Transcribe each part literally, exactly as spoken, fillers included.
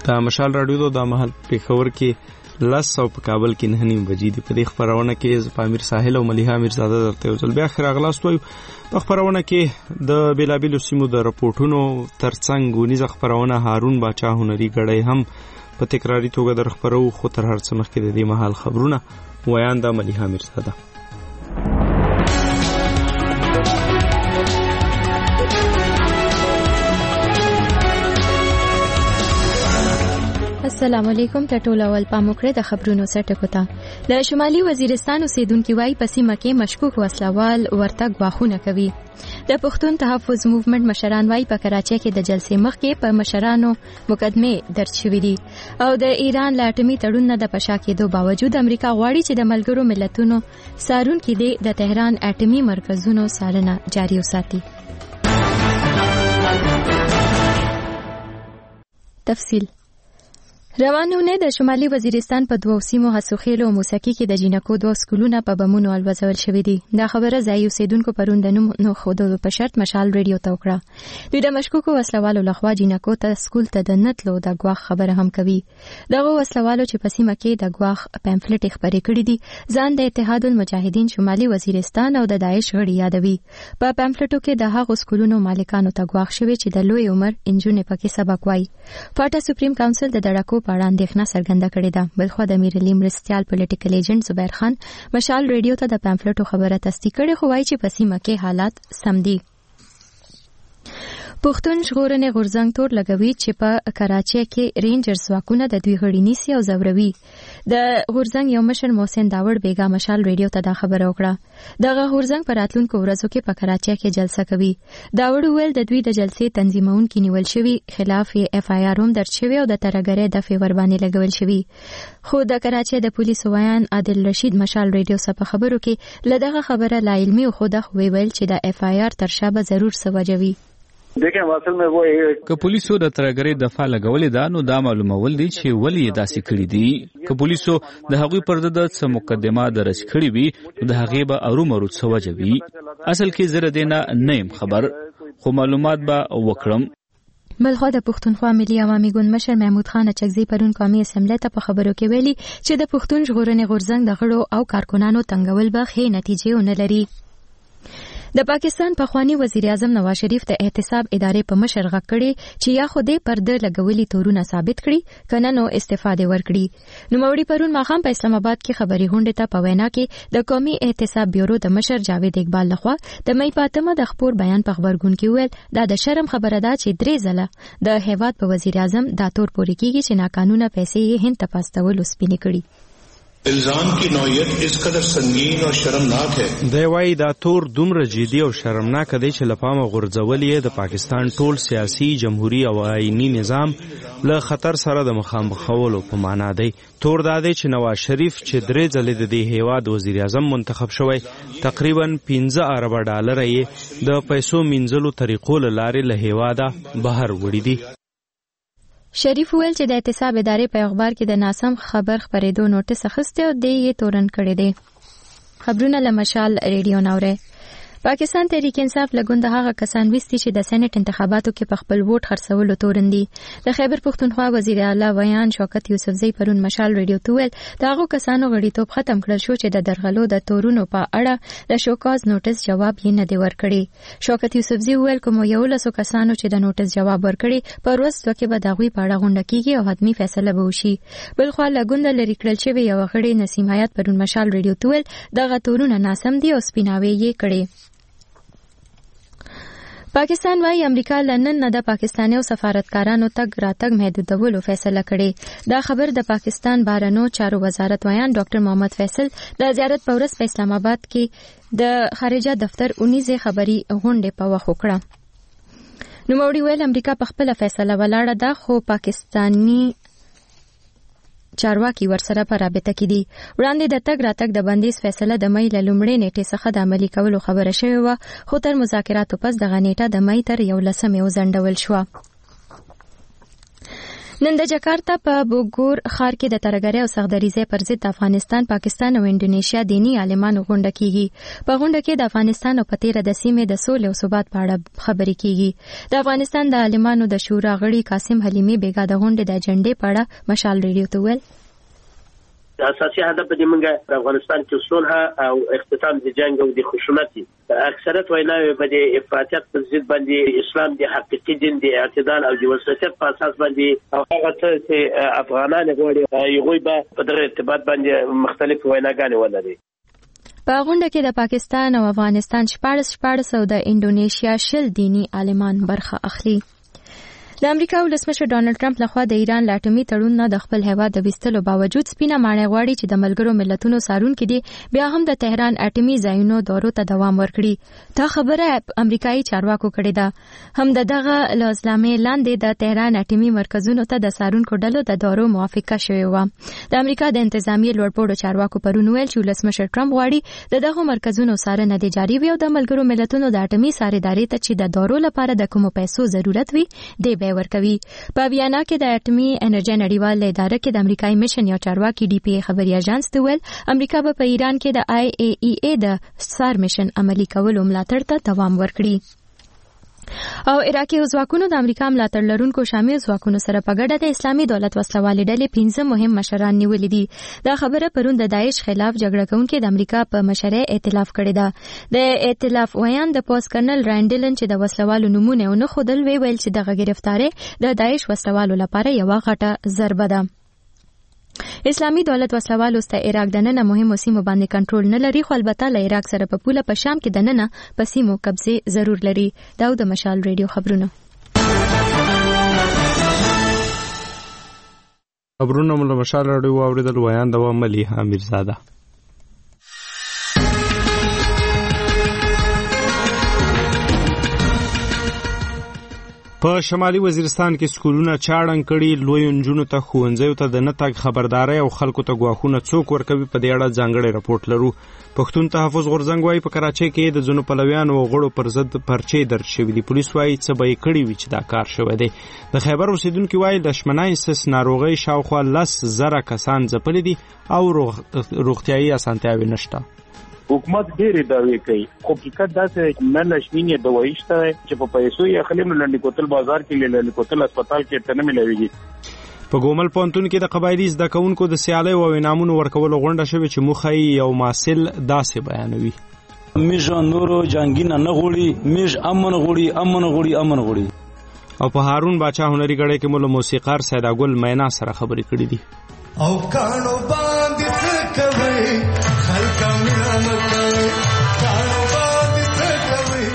دا مشال رادیو د مهال پېښور کې لس او په کابل کې نه نیم بجې دي. په دې خبرونه کې ز پامیر ساحل او ملیحه میرزاده درته یو ځل بیا خیر اغلاست وایو. په خبرونه کې د بیلابیلو سیمو د رپورټونو ترڅنګ ونیز خبرونه هارون باچا هنري غړی هم په تکراری توګه در خبرو. خو تر هر څه مخکې د دې مهال خبرونه ویان د ملیحه میرزاده. السلام علیکم. ټټول اول پاموکړه د خبرونو سرټکو ته د شمالي وزیرستان اوسیدونکو وايي په سیمه کې مشکوک وسلوال ورته غواخونه کوي. د پښتون تحفظ موومېنټ مشران وايي په کراچۍ کې د جلسې مخکې په مشرانو مقدمه درج شوې دي او د ایران لا اټومي تړون نه د پشا کېدو باوجود امریکا غواړي چې د ملګرو ملتونو سارون کې د تهران اټومي مرکزونو څارنه جاري وساتي. تفصیل روانونه د شمالي وزیرستان په دوه سیمو حسوخیل او موسکی کې د جینکو دوه سکولونه په بمونو الوزول شوې دي. دا خبره ځای اوسیدونکو پروندنو نو خودو په شرط مشال ریډیو ته وکړه. دوی د مشکوکو وسلوالو لخوا جینکو ته سکول ته د نتلو د غواخ خبره هم کوي. دغه وسلوالو چې په سیمه کې د غواخ پمفلټ خبرې کړې دي ځان د اتحاد المجاهدین شمالي وزیرستان او د داعش غړي یادوي. په پمفلټو کې د هغو سکولونو مالکانو ته غواخ شوی چې د لوی عمر انجونې پکې سبق وایي. فاټا سپریم کونسل د دړکو په اړه اندېښنه څرګنده کړې ده. بلخو د امیر علي مرستيال پولیټیکل ایجنټ زبیر خان مشال ریډیو ته د پمفلټو خبره تصدیق کړې خو وايي چې په سیمه کې حالات سم دي. پښتون ژغورنې غورځنګ تور لګوي چې په کراچۍ کې رینجرز واکونه د دوی غړي نیسي او زوروي. د غورځنګ یو مشر محسن داوړ بیګا مشال ریډیو ته دا خبره وکړه. دغه غورځنګ په راتلونکو ورځو کې په کراچۍ کې جلسه کوي. داوړ ویل د دوی د جلسې تنظیمونکو نیول شوی خلاف اف آی آر هم درج شوی او د ترګری د فیور باندې لګول شوی. خو د کراچۍ د پولیسو ویان عادل رشید مشال ریډیو سره په خبرو کې لدغه خبره لا علمي او خو د ویل چې د اف آی آر تر شابه ضرور سوجوي. دیکھیں اصل میں وہ که پولیسو د ترګری دفاع لګولې ده نو دا معلومول دي چې ولی داسې کړی دي. که پولیسو د هغوی پر ضد څه مقدمه درج کړی وي نو د هغې به ارومرو څه وجه وي. اصل کې زه دې نه یم خبر خو معلومات به وکړم. بلخو د پښتونخوا ملي عوامي ګوند مشر محمود خان چکزي پرون قومي اسمبلی ته په خبرو کې ویلي چې د پښتون ژغورنې غورځنګ د غړو او کارکونانو تنګول به ښې نتیجې ونه لري. د پاکستان پخوانی وزیر اعظم نواز شریف د احتساب ادارې په مشر غږ کړي چې یا خو دې پرده لګولي تورونه ثابت کړي کنه نو استفاده ورکړي. نو موري پرون ماخام په اسلام آباد کې خبري غونډه ته په وینا کې د قومي احتساب بیورو د مشر جاوید اقبال لخوا د مې پاتمه د خبر بیان په خبرګون کې ویل دا د شرم خبره ده چې درې ځله د هیواد په وزیر اعظم دا تور پوري کیږي چې ناقانونه پیسې یې هند ته پاستول وسپینې کړي. الزام کی نوعیت اس قدر سنگین اور شرمناک ہے. دی وايي دا تور دومره جدي او شرمناک دی چې لپامه غورځول یې د پاکستان ټول سیاسي جمهوریت او آئینی نظام له خطر سره د مخامخولو په معنا دی. تور دا دی چې نواز شریف چې درې ځلې د دې هیواد وزیر اعظم منتخب شوی تقریبا پنځه ارب ډالر یې د پیسو منځلو طریقو له لارې له هیواده بهر وړي دي. شریف ویل چې د احتساب ادارې په اخبار کې د ناسم خبر خبرېدو نوټس اخیسته او د یې تورن کړی دی. خبرونه له مشال ریډیو ناوره. پاکستان تحریک انصاف لګوند هغه کسان وستي چې د سېنات انتخاباتو کې په خپل ووټ خرڅولو تورن دي. د خیبر پښتونخوا وزیر اعلی ویان شوکت یوسفزئی پرون مشال ریډیو ته ویل دا هغه کسانو غړیتوب ختم کړل شو چې د درغلو د تورونو په اړه د شوکاز نوټس جواب یې نه دی ورکړی. شوکت یوسفزئی ویل کوم یو لسو کسانو چې د نوټس جواب ورکړي په ورځ کې به د غوي په اړه غونډه کیږي او حتمی فیصله به وشي. بلخو لګوند لري کړل شوی یو غړي نسیم حیات پرون مشال ریډیو ته ویل دغه تورونه ناسم دي او سپیناوي یې کړي. پاکستان وايي امریکا لندن نه د پاکستاني او سفارتکارانو تګ راتګ محدودولو فیصله کړې. دا خبر د پاکستان بهرنیو چارو وزارت ویان ډاکټر محمد فیصل د زیارت په ورځ په اسلام آباد کې د خارجه دفتر اونیزه خبري غونډه په وخت وکړه. نو موري ویل امریکا په خپل فیصله ولاړه ده خو پاکستاني چارواکي ورسره په رابطه کې دي. وړاندې د تګ راتګ د بندیز فیصله د مې له لومړۍ نیټې څخه د عملي کولو خبره شوې وه خو تر مذاکراتو پس دغه نیټه د مې تر یولسمې وځنډول شوه. نن د جکارتا په بوګور ښار کې د ترګری او سغدریزه پر ضد افغانستان، پاکستان او انډونیشیا دینی عالمانو غونډه کیږي. په غونډه کې د افغانستان او پتیره د سیمې د سولې او ثبات په اړه خبرې کیږي. د افغانستان د عالمانو د شورا غړي قاسم حلیمی بیګا د غونډې د اجنډې په اړه مشال ریډیو ته ویل: اساسي هدف د منګه د افغانستان کې صلح او اختتام د جنگ او د خشونت اکثریت ویناوي په د افراطیت پر ضد باندې اسلام د حقیقي دین د اعتدال او د وسطیت په اساس باندې او هغه چې افغانان غواړي یوه به په دغه ارتباط باندې مختلف ویناګانې ولري. په غونډه کې د پاکستان او افغانستان شپاړس شپاړس او د انډونیشیا شل دینی عالمان برخه اخلي. د امریکا ولسمشر ډانلډ ټرمپ لخوا د ایران له اټومي تړون نه د خپل هیواد د ویستلو باوجود سپینه ماڼۍ غواړي چې د ملګرو ملتونو څارونکي دي بیا هم د تهران اټومي ځایونو دورو ته دوام ورکړي. دا خبره امریکایي چارواکو کړې ده. هم د دغه لازمې لاندې د تهران اټومي مرکزونو ته د څارونکو ډلو د دورو موافقه شوې و. د امریکا د انتظامی لوړپوړو چارواکو پرون ویل چې ولسمشر ټرمپ غواړي د دغه مرکزونو څارنه د جاري وي او د ملګرو ملتونو د اټومي څارنداري ته چې د دورو لپاره د کومو پیسو ضرورت وي دی به ورکوي. په ویانا کې د اټومي انرژي نړیوال ادارې کې د امریکایي میشن یا چارواکي ډي پی ای خبري اژانس ته ویل امریکا به په ایران کې د آی ای ای ای د سار میشن عملی کولو ملاتړ ته دوام ورکړي. او عراقي ځواکونو د امریکا ملاتړ لرونکو شامل ځواکونو سره په ګډه د اسلامي دولت وسلوالې ډلې پنځه مهم مشران نیولې دي. دا خبره پرون د داعش خلاف جګړه کوونکو د امریکا په مشره ائتلاف کړی ده. د ائتلاف ویان د پوس کرنل رانډلن چې د وسلوالو نمونه نه خودل وی ویل چې دغه گرفتاری د داعش وسلوالو لپاره یو غټه ضربه ده. اسلامي دولت وسلوالو ست عراق دننه مهمو سیمو باندې کنټرول نه لري، خو البته له عراق سره په پوله په شام کې دننه په سیمو قبضه ضرور لري. دا د مشال ریډیو خبرونه. خبرونه مله مشال ریډیو اوریدل ویان د مليحه میرزاده. په شمالي وزیرستان کې سکولونه چاړن کړي، لوی انجونو ته ښوونځیو ته د نه تګ خبرداري او خلکو ته ګواښونه څوک ورکوي په دې اړه ځانګړی رپورټ لرو. پښتون تحفظ غورځنګ وايي په کراچۍ کې د ځینو پلویانو او غړو پر ضد پرچې درج شوي دي. پولیس وايي څه به یې کړي وي چې دا کار شوی دی. د خیبر اوسیدونکي وايي د شمنایسس ناروغۍ شاوخوا لس زره کسان ځپلي دي او روغتیایي اسانتیاوې نشته. حکومت ډېرې دعوې کوي، خو حقیقت دا چې نه نشمینې دوايي شته چې په پیسو یې اخلي، نو لنډي کوتل بازار کې لنډي کوتل هسپتال کې ته نه ملويږي. په ګومل پوهنتون کې د قبایلي زده کوونکو د سیالۍ او انعامونو ورکولو غونډه شوې چې موخه یې یو محصل داسې بیانوي: میږ نورو جنگینه نه غوړي، میږ امن غوړي، امن غوړي، امن غوړي. او په هارون باچا هنري غړې کې مولا موسیقار سیداګل مینا سره خبرې کړې دي. او کانو باندې څه کوي خلک مینه کوي، کانو باندې څه کوي.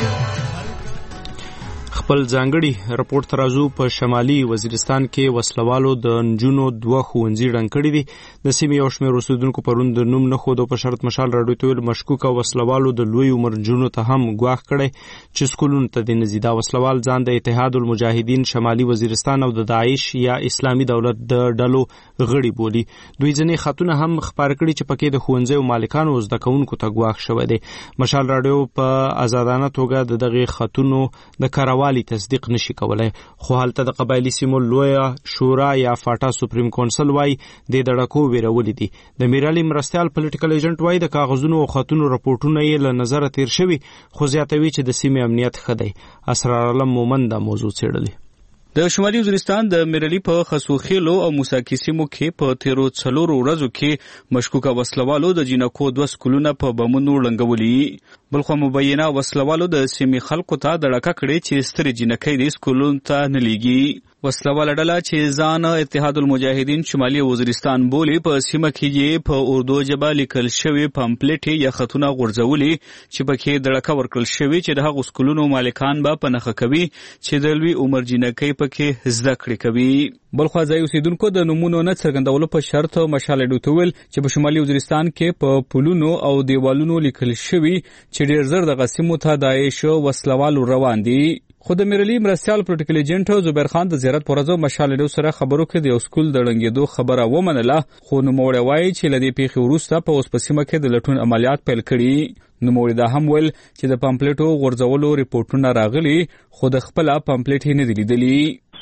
خپل ځانګړي رپورټ ترازو په شمالي وزیرستان کې وسلوالو د نجونو دوه ښوونځي ړنګ کړي دي. د سیمې یو شمېر اوسیدونکو پرون د نوم نه ښودو په شرط مشال راډیو ته ویل مشکوکه وسلوالو د لوی عمر نجونو ته هم ګواښ کړی چې سکولونو ته دې نه ځي. دا وسلوال ځان د اتحاد المجاهدین شمالي وزیرستان او د داعش یا اسلامي دولت د ډلو غړي بولي. دوی ځینې خطونه هم خپاره کړي چې پکې د ښوونځیو مالکانو او زده کوونکو ته ګواښ شوی دی. مشال راډیو په آزادانه توګه د دغې خطونو د کاروالي تصدیق نشي کولای، خو هلته د قبایلی سیمو لویه شورا یا فاټا سپریم کونسل وای د دړکو ویرولې دي. د میرالي مرستيال پولیټیکل ایجنټ وای د کاغذونو او خطونو راپورټونه یې له نظر تیر شوي، خو زیاتوي چې د سیمې امنیت ښه دی. اسرار علم مومن دا موضوع څېړلې. د شمالي وزیرستان د میرالي په خسوخیلو او موساکي سیمو کې په تیرو څلورو ورځو کې مشکوکه وسلوالو د جینکو دوه سکولونه په بمونو ړنګولي. بلخو مبینه وسلوالو د سیمې خلکو ته دړکه کړې چې سترې جینکۍ د سکولونو ته نه لیږي. وسلواله ډله چې ځان اتحاد المجاهدین شمالي وزیرستان بولي په سیمه کې یې په اردو ژبه لیکل شوی پامپلیټ یا خطونه غورځولي چې پکې دړکه ورکړل شوی چې د هغو سکولونو مالکان به په نښه کوي چې د لوی عمر جینکۍ پکې زده کړې کوي. بلخو ځای اوسیدونکو د نومونو نه څرګندولو په شرط مشال ډوټ ویل چې په شمالي وزیرستان کې په پلونو او دیوالونو لیکل شوی چې ډېر زر د غسیمو ته داعش وسلوالو روان دي. خو د میرالي مرستيال پروتوکول ایجنټ زبیر خان د زیارت پرځو مشال ډو سره خبرو کې د یو سکول د ړنګېدو خبره ومنله، خو نوموړی وایي چې لدې پیښې وروسته په اوس په سیمه کې د لټون عملیات پیل کړي. نوموړی دا هم ویل چې د پامپلیټو غورځولو ریپورټونه راغلي، خو د خپل پامپلیټ نه دی لیدلی.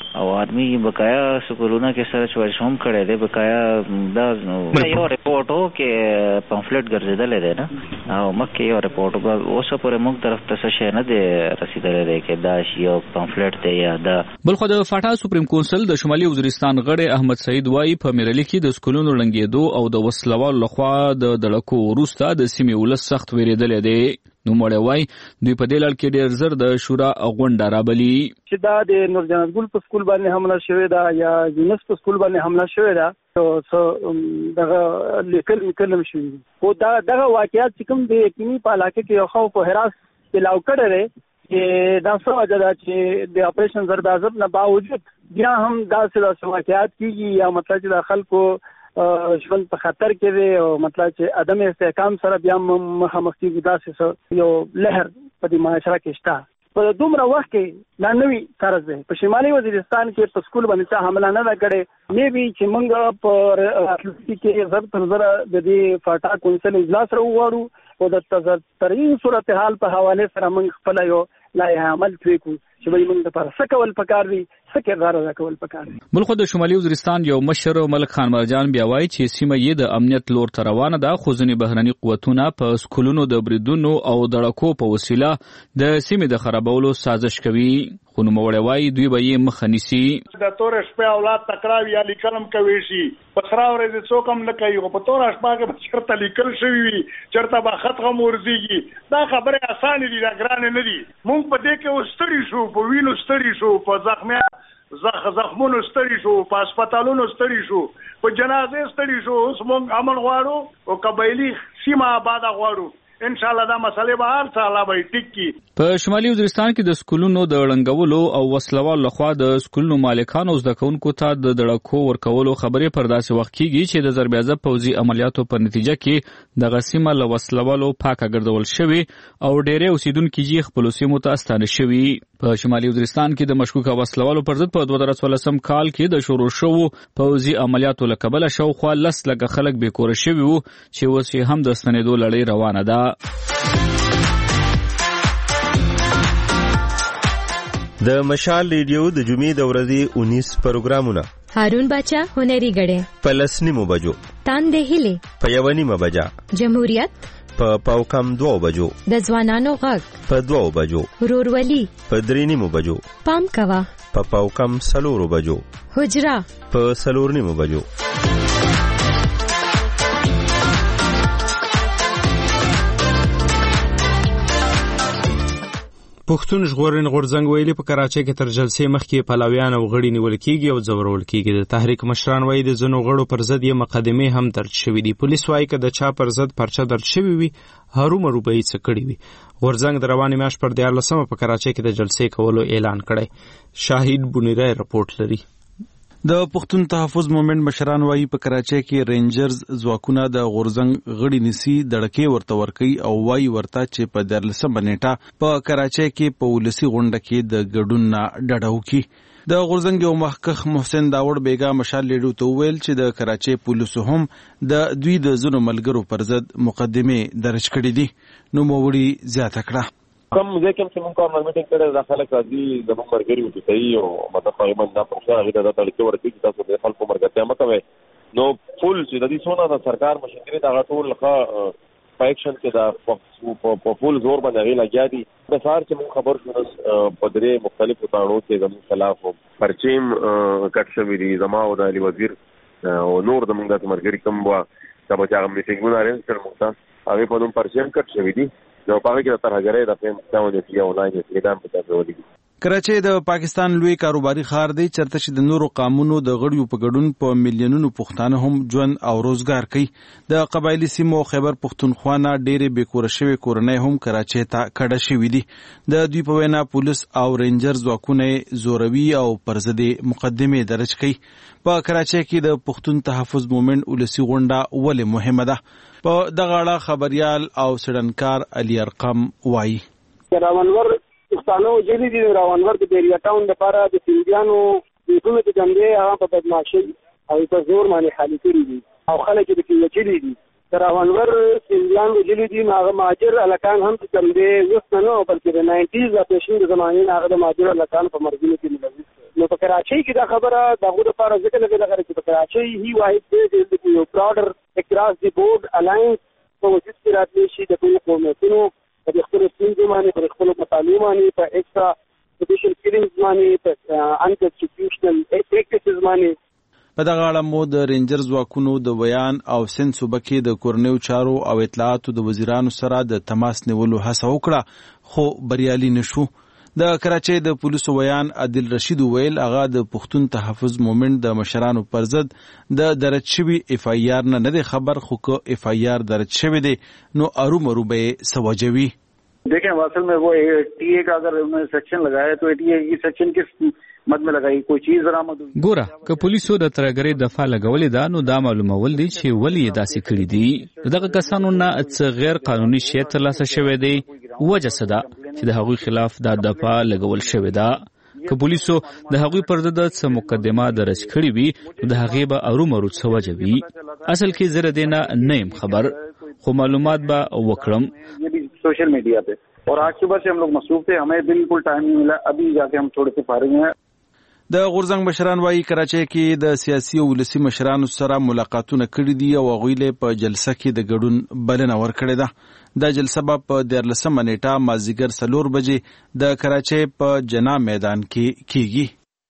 او آدمی بقایا سکولونه کې سره چوارش هم کړی دی. بقایا دا یو ریپورټ وو کې پمفلټ ګرځېدلی دی نه او مخکې یو ریپورټ وو. اوسه پورې موږ طرف ته څه شی نه دی رسېدلی دی چې دا یو پمفلټ دی یا دا. بلخو د فاټا سپریم کونسل د شمالي وزیرستان غړی احمد سعید وایي په میرلي کې د سکولونو ړنګېدو او د وسلوالو لخوا د دړکو وروسته د سیمې ولس سخت ویرېدلی دی. نو مړی وای دوی په دې لړ کې ډېر زر د شورا غونډه رابلي چې دا د نور جهان ګل په سکول باندې حمله شوې ده یا یونس په سکول باندې حمله شوې ده. نو دغه لیکل لیکل شوی او دا دغه واقعیت چې کوم د یقیني په علاقه کې یو خوف او هراس اعلان کړی دی چې دا څه وجه ده چې د اپریشن ضرب عذاب نه باوجود بیا هم داسې واقعیت کیږي یا مطلب چې د خلکو ژوند په خطر کې دی او مطلب چې عدم استحکام سره بیا مخامخ کیږي. داسې یو لهر په دې معاشره کې شته. په دومره وخت کې لا نوی طرز دی په شمالي وزیرستان کې په سکول باندې څه حمله نه ده کړې. مې بي چې موږ په راتلونکي کې زر تر زره د دې فاټا کونسل اجلاس راوغواړو او د ترین صورتحال په حواله سره موږ خپل یو لایحه عمل کړو چې به موږ لپاره څه کول پکار دي څه کردار ادا کول پکار دي. بلخو د شمالي وزیرستان یو مشر ملک خان مرجان بیا وایي چې سیمه یې د امنیت لور ته روانه ده خو ځینې بهرني قوتونه په سکولونو د بریدونو او دړکو په وسیله د سیمې د خرابولو سازش کوي. خو نوموړی وایي دوی به یې مخه نیسي. د تورې شپې اولاد تکراوي یا لیکلم کوي شي په سره ورځې څوک هم نه کوي خو په تورې شپه کې به چېرته لیکل شوي وي چېرته به خط هم ورځېږي. دا خبرې اسانې دي دا ګرانې نه دي. موږ په دې کې اوس ستړي شو په وینو ستړي شو په زخمیا زخ زخمونو ستړي شو په هسپتالونو ستړي شو په جنازې ستړي شو. اوس موږ امن غواړو او قبایلي سیمه آباده غواړو. ان شاء الله دا مسئله به هر څه الله به ټیک کی. په شمالي وزیرستان کې د سکولونو د ړنګولو او وسلوال لخوا د سکولونو مالکانو زده کوونکو ته د دړکو ورکولو خبرې پر داسې وخت کیږي چې د ضرب عضب پوځي عملیاتو په نتیجه کې دغه سیمه له وسلوالو پاکه ګرځول شوې او ډېری اوسیدونکي یې خپلو سیمو ته ستانه شوي. په شمالي وزیرستان کې د مشکوکه وسلوالو پر ضد په دوه زره څوارلسم کال کې د شروع شوو پوځي عملیاتو له کبله شاوخوا لس لکه خلک بېکوره شوي وو چې اوس یې هم د ستنېدو لړۍ روانه ده. د مشال ریډیو د جمعې د ورځې انیس پروګرامونه هارون باچا هنري غړې په لس نیمو بجو تاندې هلي په یو نیمه بجا جمهوریت په پاوکم دوه بجو د ځوانانو غږ په دوه بجو ورورولي په درې نیمو بجو پام کوا په پاوکم سلورو بجو حجرا په سلور نیمو بجو. پښتون ژغورنې غورځنګ ویلي په کراچۍ کې تر جلسې مخکې پلاویان او غړي نیول کېږي او ځورول کېږي. د تحریک مشران وایي د ځینو غړو پر ضد یې مقدمې هم درج شوي دي. پولیس وایي که د چا پر ضد پرچه درج شوي وي هرومرو به یې څه کړي وي. غورځنګ د روانې میاشت پر دیارلسمه په کراچۍ کې د جلسې کولو اعلان کړی. شاهید بونیری رپورټ لري. د پښتون تحفظ مومنټ مشران وایي په کراچۍ کې رینجرز ځواکونه د غورځنګ غړي نیسي دړکې ورته ورکوي او وایي ورته چې په دیارلسمه نیټه په کراچۍ کې په ولسي غونډه کې د ګډون نه ډډه وکړي. د غورځنګ یو مخکښ محسن داوړ بیګا مشال لیډو ته وویل چې د کراچۍ پولیسو هم د دوی د ځینو ملګرو پر ضد مقدمې درج کړي دي. نوموړي زیاته کړه کوم ځکه چې موږ کارنر میټینګ کړی دا خلک راځي زموږ مرګري وو صحیح او مطلب تقریبا دا پروسه هغه د تلکې ورته چې تاسو د خلکو مرګته مکوي نو فول چې د دې سونه د سرکار مشکري دا ټول لخوا په اکشن کې دا په فول زور باندې غي لګیا دي. د سار چې موږ خبر شو په درې مختلفو تاړو کې زموږ خلاف پرچیم کټ شوی دي زما او د علي وزیر او نور د موږ د مرګري کوم وا دا به هغه میټینګونه لري چې موږ هغه په نوم پرچیم کټ شوی دي نو پاره کې تر هغه د فهم تاونه چې یو لاین کې دام په تاسو ولګي. کراچۍ د پاکستان لوی کاروباري ښار دی چرته چې د نورو قانونو د غړیو په ګډون په میلیونونو پښتانه هم ژوند او روزګار کوي. د قبایلی سیمو خیبر پښتونخوا نه ډېرې بېکوره شوې کورنۍ هم کراچۍ ته کډه شوي دي. د دوی په وینا پولیس او رینجر ځواکونه زوروي او پر ضد مقدمې درج کوي. په کراچۍ کې د پښتون تحفظ مومنټ ولسي غونډه ولې مهمه ده؟ په دغه اړه خبريال او سړنکار علي ارقم وایي. راونور پښتانو جدي دي راونور د بیریا ټاون لپاره د سیندیانو د حکومت جنبه هغه په بدمعشي او په زور باندې خالي کړی دي او خلک د کې وچلي دي راونور سیندیان ویلي دي نو هغه مهاجر هلکان هم چې کوم دی اوس نه نه بلکې د ناینټیز اپریشن د زمانې نه هغه د مهاجر هلکان په مرګونو کې ملوث نو په کراچۍ کې دا خبره د هغو دپاره ځکه لږه دغه چې په کراچۍ هي واحد دی چې یو براډر اکراس دی بورډ الاینس په وجود کې راتلی شي د ټولو قومیتونو په خپلو ستونزو باندې په خپلو مسالو باندې په ایکسټرا جوډیشل کیلینګز باندې په انکانسټیټیوشنل پریکټسز باندې. په دغه اړه مو د رینجر ځواکونو د ویان او سند صوبه کې د کورنیو چارو او اطلاعاتو د وزیرانو سره د تماس نیولو هڅه وکړه خو بریالي نشو. د کراچۍ د پولیسو ویان عادل رشید ویل هغه د پښتون تحفظ مومنټ د مشرانو پر ضد د درج شوي اف آی آر نه نه دی خبر خو که اف آی آر درج شوی دی نو ارومرو به یې سوجوي. دیکھیں واصل میں وہ ٹی اے کا اگر انہوں نے سیکشن لگایا تو ٹی اے کی سیکشن کس مد میں لگائی کوئی چیز برآمد ہوئی. ګوره که پولیسو د ترګرۍ دفاع لګولې ده نو دا معلومول دي چې ولې یې داسې کړي دي. دغه کسانو نه څه غیر قانوني شی ترلاسه شوی دی وجه څه ده چې د هغوی خلاف دا دفاع لګول شوې ده. که پولیسو د هغوی پر ضد څه مقدمه درج کړې وي نو د هغې به ارومرو څه وجه وي. اصل کې زه د دې نه نه یم خبر خو معلومات به وکړم. سوشل میڈیا پہ اور آج صبح سے ہم لوگ مصروف تھے ہمیں بالکل ٹائم نہیں ملا ابھی جا کے ہم تھوڑے سے فارغ ہیں. د غورځنګ مشران وایي کراچۍ کې د سیاسي او ولسي مشرانو سره ملاقاتونه کړي دي او هغوی له په جلسه کې د ګډون بلنه ورکړې ده. دا جلسه به په دیارلسمه نیټه مازدیګر څلور بجې د کراچۍ په جنا میدان کې کیږي.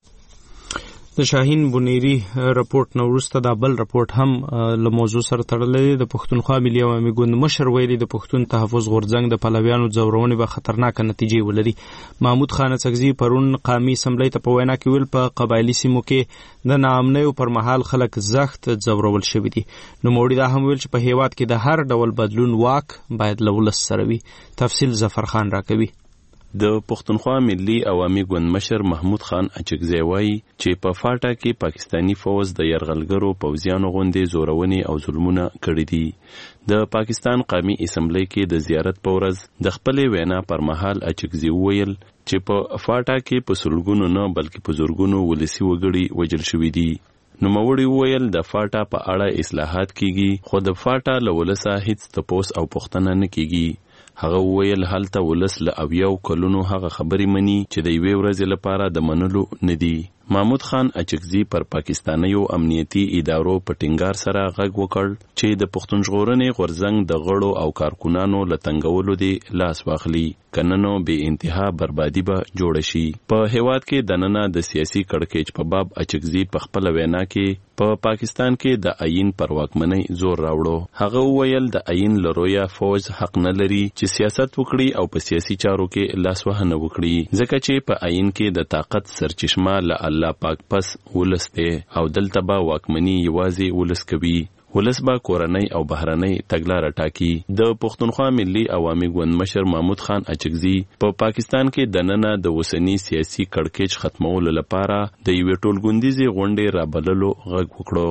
د شاهین بنيري رپورت نو وروسته دا بل رپورت هم له موضوع سره تړلی دی. د پښتونخوا ملي عوامي ګوند مشر ویلي د پښتون تحفظ غورځنګ د پلویانو ځورونې به خطرناکه نتیجې ولري. محمود خان اڅکزي پرون قومي اسمبلی ته په وینا کې ویل په قبایلي سیمو کې د ناامنیو پر مهال خلک زخت ځورول شوي دي. نوموړي دا هم ویل چې په هیواد کې د هر ډول بدلون واک باید له ولس سره وي. تفصیل ظفر خان راکوي. د پښتونخوا ملي عوامي ګوند مشر محمود خان اچکزی وایي چې په فاټا کې پاکستانی فوج د یرغلګرو پوځیانو غوندې زورونې او ظلمونه کړي دي. د پاکستان قومي اسمبلی کې د زیارت په ورځ د خپلې وینا پر مهال اچکزی وویل چې په فاټا کې په سلګونو نه بلکې په زورګونو ولسي وګړي وژل شوي دي. نوموړي وویل د فاټا په اړه اصلاحات کیږي خو د فاټا له ولسه هیڅ تپوس او پوښتنه نه کیږي. هغه وویل هلته ولس له اویاو کلونو هغه خبرې مني چې د یوې ورځې لپاره د منلو نه دي. محمود خان اچکزي پر پاکستانیو امنیتي ادارو په ټینګار سره غږ وکړ چې د پښتون ژغورنې غورځنګ د غړو او کارکونانو له تنګولو دی لاس واخلي کنه نو بې انتها بربادي به جوړ شي. په هیواد کې دننه د سیاسي کړکېچ په باب اچکزي په خپل وینا کې په پا پاکستان کې د آئین پر واکمنۍ زور راوړو. هغه وویل د آئین لرویه فوج حق نه لري چې سیاست وکړي او په سیاسي چارو کې لاس وهنه وکړي ځکه چې په آئین کې د طاقت سرچشمه له الله پاک پس ولس دی او دلته به واکمني یوازې ولس کوي. ولس به کورنۍ او بهرنۍ تګلاره ټاکي. د پښتونخوا ملي عوامي ګوند مشر محمود خان اچکزي په پا پاکستان کې دننه د اوسني سیاسي کړکېچ ختمولو لپاره د یوې ټولګوندیزې غونډې رابللو غږ وکړو.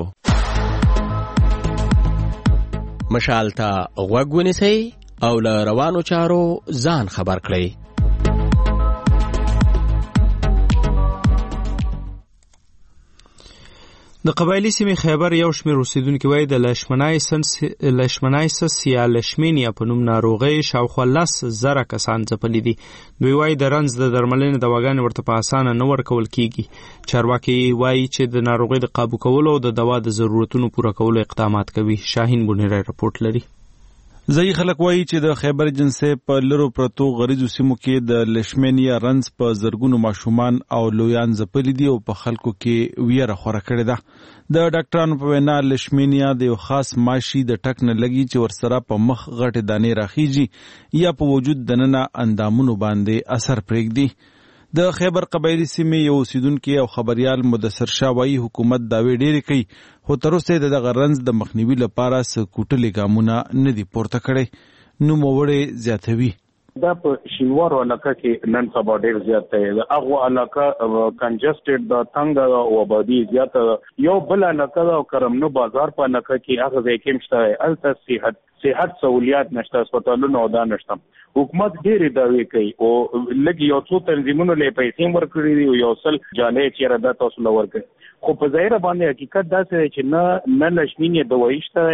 مشال ته غوږ ونیسئ او له روانو چارو ځان خبر کړئ. د قبایلی سیمې خیبر یو شمېر اوسیدونکي وایي د لشمنایسس یا لشمینیا په نوم ناروغۍ شاوخوا لس زره کسان ځپلي دي. دوی وایي د رنځ د درملنې دواګانې ورته په اسانه نه ورکول کیږي. چارواکي وایي چې د ناروغۍ د قابو کولو او د دوا د ضرورتونو پوره کولو اقدامات کوي. شاهین بنيري رپورټ لري. ځایي خلک وایي چې د خیبر جنسې په لرو پرتو غریزو سیمو کې د لشمینیا رنځ په زرګونو ماشومان او لویان ځپلي دي او په خلکو کې ویره خوره کړې ده. د ډاکټرانو په وینا لشمینیا د یو خاص ماشي د ټک نه لګي چې ورسره په مخ غټې دانې راخیږي یا په وجود دننه اندامونو باندې اثر پرېږدي. د خیبر قبایلی سیمې یو اوسیدونکي او خبریال مدثر شاه وایي حکومت دعوې ډېرې کوي خو تر اوسه د دغه رنځ د مخنیوي لپاره څه کوټلې ګامونه نه دي پورته کړی. نوموړی زیاتوي دا په شینوارو علاقه کې نن سبا ډېر زیات دی. د هغو علاقه کنجسټډ ده، تنګه او آبادي زیاته ده. یو بل علاقه ده او کرمنو بازار په علاقه کې هغه ځای کې هم شته دی. هلته صحت صحت سہولیات نشته، هسپتالونه او دا نشته. حکومت ډېرې دعوې کوي او لږ یو څو تنظیمونو له پیسې ورکړي دي او یو سل جالۍ چېرې دا تاسو له ورکړي. خو په ظاهره باندې حقیقت داسې دی چې نه نه لشمینې دوايي شته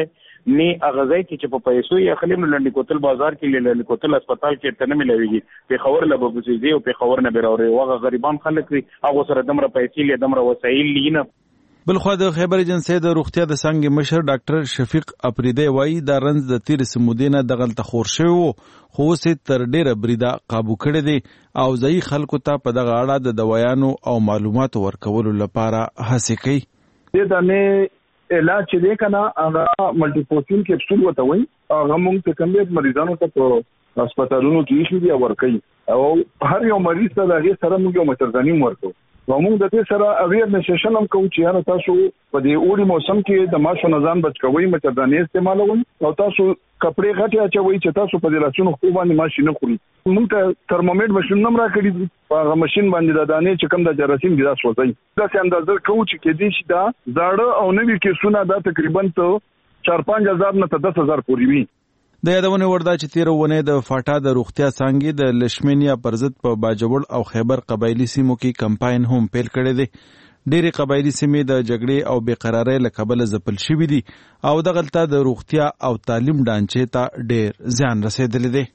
نه اغزای چې په پیسو یې خلیم لنډ کوتل بازار کې لنډ کوتل هسپتال کې تنه ملويږي په خبر له بوزيزي او په خبر نه بیروري واغه غریبان خلک وي هغه سره دمر پیسې له دمر وسایل لینه. بلخوا د خیبر ایجنسی د روغتیا د څنګه مشر ډاکټر شفیق اپریدی وایي دا رنځ د تیر سمودینه دغلت خور شوی وو خو سه تر ډیره بریدا قابو کړی دی او ځای خلکو ته په دغه اړه د دوايانو او معلوماتو ورکولو لپاره هڅه کوي. د دې علاج چې دی کنه هغه ملټي پورشن کیپسول وته وي هغه موږ ته کوم مریضانو ته په هسپتالونو کې شي دی ورکوي او هر یو مریض ته دغه سره موږ یو مچردانی ورکو. نو موږ د دې سره اویرنس سیشن هم کوو چې یاره تاسو په دې اوړي موسم کې د ماشو نزان بچ کوئ مچردانی استعمالوي او تاسو کپڑے غټي اچوي چې تاسو په دې لاسونو خو باندې ماشي نه خوري. موږ ته ترمومیټر ماشين نم را کړی دی هغه ماشين باندې د دانې چې کوم د جراثیم ګیلاس وځي دا څنګه اندازه کوو چې کې دې شي دا زاړه او نوي کیسونه دا تقریبا ته چار پنځه هزار نه ته دس هزار پورې وي. د یادونه وردا چې تیر ونه د فاټا د روغتیا څنګه د لشمنیا پرزت په باجوړ او خیبر قبایلی سیمو کې کمپاین هم پیل کړی دی. ډېری قبایلی سیمې د جګړې او بې قرارۍ له کبله ځپل شوي دي او دغلته د روغتیا او تعلیم ډانچې ته ډېر زیان رسېدلی دی.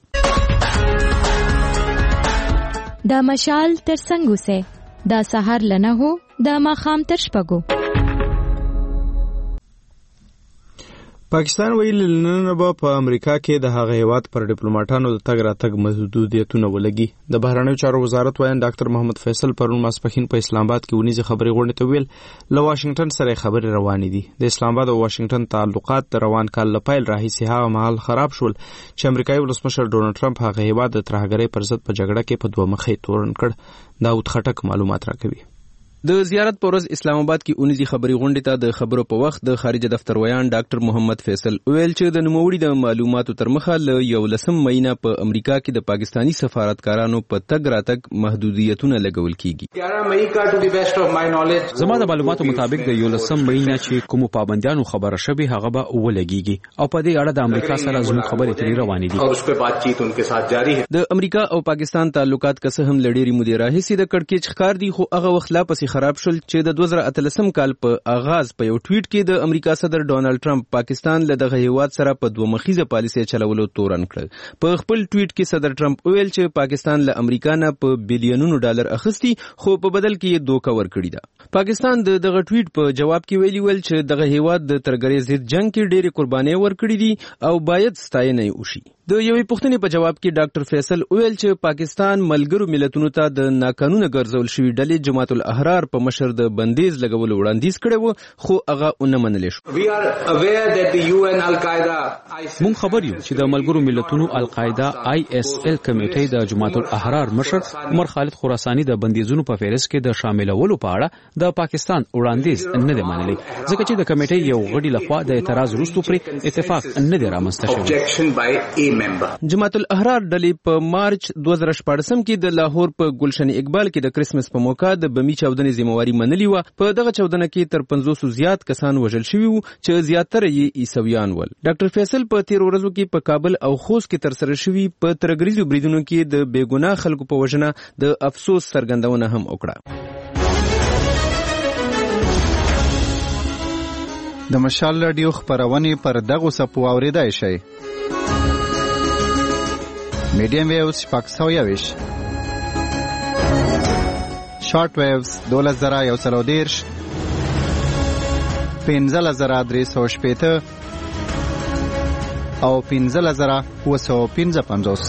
دا مشال تر څنګ اوسئ دا سهار له نهو دا ماښام تر شپږو. پاکستان ویل نن به په امریکا کې د هغه هیواد پر ډیپلوماټانو د تګ راتګ محدودیتونه ولګي. د بهرنیو چارو وزارت وایي ډاکټر محمد فیصل پرون ماسپښین په اسلام آباد کې ونیزه خبري غونډې ته ویل له واشنگټن سره خبري روانې دي. د اسلام آباد او واشنگټن تعلقات د روان کال لپاره راهیسې هغه مهال خراب شول چې امریکایي ولسمشر ډونالد ټرمپ هغه هیواد د ترهګرۍ پر ضد په جګړه کې په دوه مخې تورن کړ. داود خټک معلومات راکوي. د زیارت پر ورځ اسلام آباد کې اونیزي خبري غونډې ته د خبرو په وخت د خارجه دفتر ویان ډاکټر محمد فیصل ویل چې د نوموړي د معلوماتو تر مخه له یولسم مینه په امریکا کې د پاکستانی سفارتکارانو په تګ راتګ محدودیتونه لګول کیږي. زما د معلوماتو مطابق د یولسم مینه چې کوم پابندیانو خبره شوی هغه به ولګيږي او په دې اړه د امریکا سره زموږ خبرې ترې روانې دي او اس په باتچیت انکه ساتھ جاری ہے. د امریکا او پاکستان تعلقات که څه هم لړيري مدیر راهسي د کڑکېچ ښکار دي خو هغه وخت لا پسې خراب شول چې د دوه زره اتلسم کال په آغاز په یو ټویټ کې د امریکا صدر ډونالد ټرمپ پاکستان له دغه هیواد سره په دوه مخیزه پالیسي چلولو تورن کړ. په خپل ټویټ کې صدر ټرمپ ویل چې پاکستان له امریکا نه په بلیونونو ډالر اخیستي خو په بدل کې یې دوکه ورکړې ده. پاکستان د دغه ټویټ په جواب کې ویلي ول چې دغه هیواد د ترګرې ضد جنگ کې ډېرې قربانۍ ورکړې دي او باید ستاینه یې وشي. د یوې پوښتنې په جواب کې ډاکټر فیصل ویل چې پاکستان ملګرو ملتونو ته د ناقانونه ګرځول شوی ډلې جماعت الاحرار په مشر د بندیز لګولو وړاندیز کړی و خو هغه ونه منل شو. مونږ خبر یو چې د ملګرو ملتونو القاعده آی اس ال کمیټې د جماعت الاحرار مشر عمر خالد خراسانی د بندیزونو په فهرست کې د شاملولو په اړه د پاکستان وړاندیز نه دی منلی ځکه چې د کمیټې یو غړي لخوا د اعتراض وروسته پر اتفاق نه دی رامنځته شوی. جماعت الاحرار ډلې په مارچ دوه زره شپږم کې د لاهور په ګلشن اقبال کې د کرسمس په موقع د بمی چاودنې ذمہواری منلې و. په دغه چاودنه کې تر پنځوس زیات کسان وژل شوي وو چې زیاتره یې عیسویان ول. ډاکټر فیصل په تیر ورځو کې په کابل او خوست کې تر سره شوي په ترګریزو بریدونو کې د بیګناه خلکو په وژنه د افسوس څرګندونه هم وکړه. د مشال رادیو خبرونه پر دغه سپو اوریدای شي. میډیم ویوز شپږ سوه یویش، شارټ ویوز دولس زره یو سل او دېرش، پنځلس زره درې سوه شپېته او پنځلس زره اووه سوه پنځه پنځوس.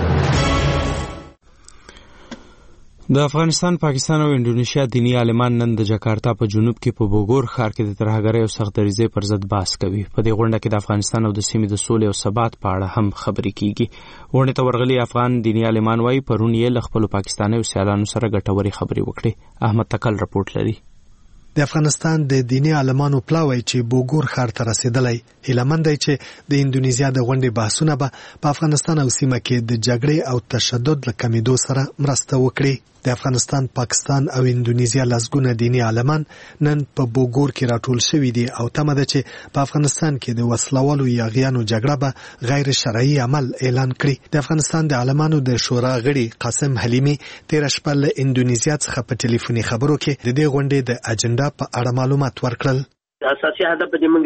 د افغانستان، پاکستان او انډونیشیا دینی عالمان نن د جکارتا په جنوب کې په بوګور ښار کې د ترهګرۍ او سختدریزۍ پر ضد بحث کوي. په دې غونډه کې د افغانستان او د سیمې د سولې او ثبات په اړه هم خبرې کیږي. غونډې ته ورغلي افغان دینی عالمان وایي پرون یې له خپلو پاکستاني سیالانو سره ګټورې خبرې وکړې. احمد تکل رپورټ لري. د افغانستان د دینی عالمانو پلاوی چې بوګور ښار ته رسیدلی هیلهمند دی چې د اندونیزیا د غونډې بحثونه به په افغانستان او سیمه کې د جګړې او تشدد له کمیدو سره مرسته وکړي. د افغانستان، پاکستان او اندونیزیا لسګونه دینی عالمان نن په بوګور کې راټول شوي دي او تمه ده چې په افغانستان کې د وسلوالو یاغیانو جګړه به غیر شرعي عمل اعلان کړي. د افغانستان د عالمانو د شورا غړي قاسم حلیمي تیر شپه له اندونیزیا څخه په ټلیفوني خبرو کې د دې غونډې د اجنډا په اړه معلومات ورکړل. اساسي هدف دې موږ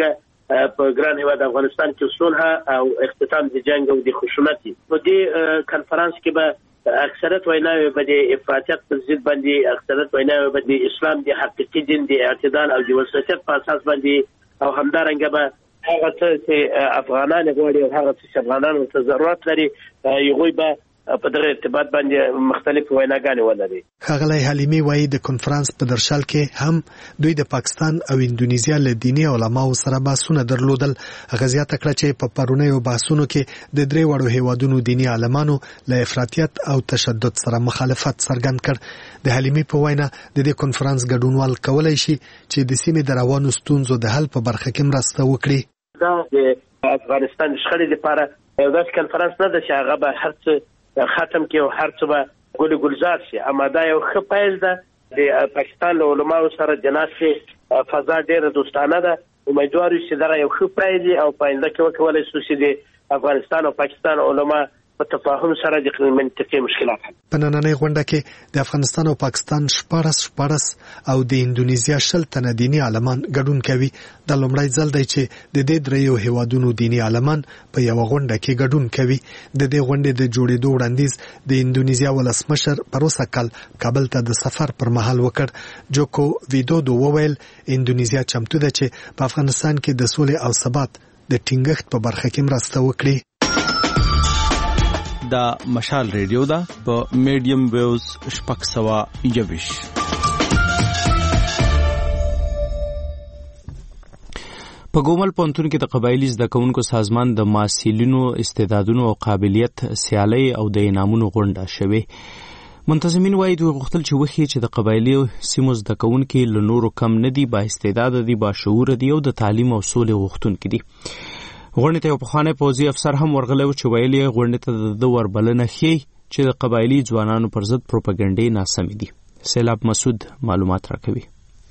په ګران هیواد افغانستان کې صلح او اختتام د جنگ او د خشونت په دې کانفرنس کې به اکثریت ویناوي به د افراطیت په ضد باندې اکثریت ویناوي به د اسلام د حقیقي دین د اعتدال او د وسطیت په اساس باندې او همدارنګه به هغه څه چې افغانان غواړي او هغه څه چې افغانانو ته ضرورت لري یوه به په دغه ارتباط باندې مختلف ویناګانې ولري. ښاغلی حلیمي وایي د کنفرانس په درشل کې هم دوی د پاکستان او اندونیزیا له دیني علماو سره بحثونه درلودل. هغه زیاته کړه چې په پرونیو بحثونو کې د درې وړو هیوادونو دیني عالمانو له افراطیت او تشدد سره مخالفت څرګند کړ. د حلیمي په وینا د دې کنفرانس ګډونوال کولای شي چې د سیمې د روانو ستونزو د حل په برخه کې مرسته وکړي. دا د افغانستان د شخړې لپاره یو داسې کنفرانس نه ده چې هغه به هر څه ختم کې او هر څه به ګل ګلزار شي، اما دا یو ښه پیل ده. د پاکستان له علماو سره د ناستې فضا ډېره دوستانه ده. امیدوار یو چې دغه یو ښه پیل دی او په آینده کې وکولی شو چې د افغانستان او پاکستان علما په تفاهم سره د منطقي مشکلات حل. په نننۍ غونډه کې د افغانستان او پاکستان شپاړس شپاړس او د اندونیزیا شل تنه دیني عالمان ګډون کوي. دا لومړی ځل دی چې د دې دریو هیوادونو دیني عالمان په یو غونډه کې ګډون کوي. د دې غونډې د جوړېدو وړاندیز د اندونیزیا ولسمشر پروسه کال کابل ته د سفر پر مهال وکړ. جوکو ویدودو وویل اندونیزیا چمتو ده چې په افغانستان کې د سولې او ثبات د ټینګښت په برخه کې مرسته وکړي. دا مشال ریډیو دا په میډیم ویوز شپږ سوه یویش. په ګومل پوهنتون کې د قبایلي زده کوونکو سازمان د محصلینو استعدادونو او قابلیت سیالۍ او د انعامونو غونډه شوې. منتظمین وایي دوی غوښتل چې وښیي چې د قبایلي سیمو زده کوونکي له نورو کم نه دي، با استعداده دي، با شعوره دي او د تعلیم او سولې غوښتونکي دي. غونډې ته یو پخوانی پوځي افسر هم ورغلی و چې ویل یې غونډې ته د ده وربلنه ښیي چې د قبایلي ځوانانو پر ضد پروپاګنډې ناسمې دي. سیلاب مسعود معلومات راکوي.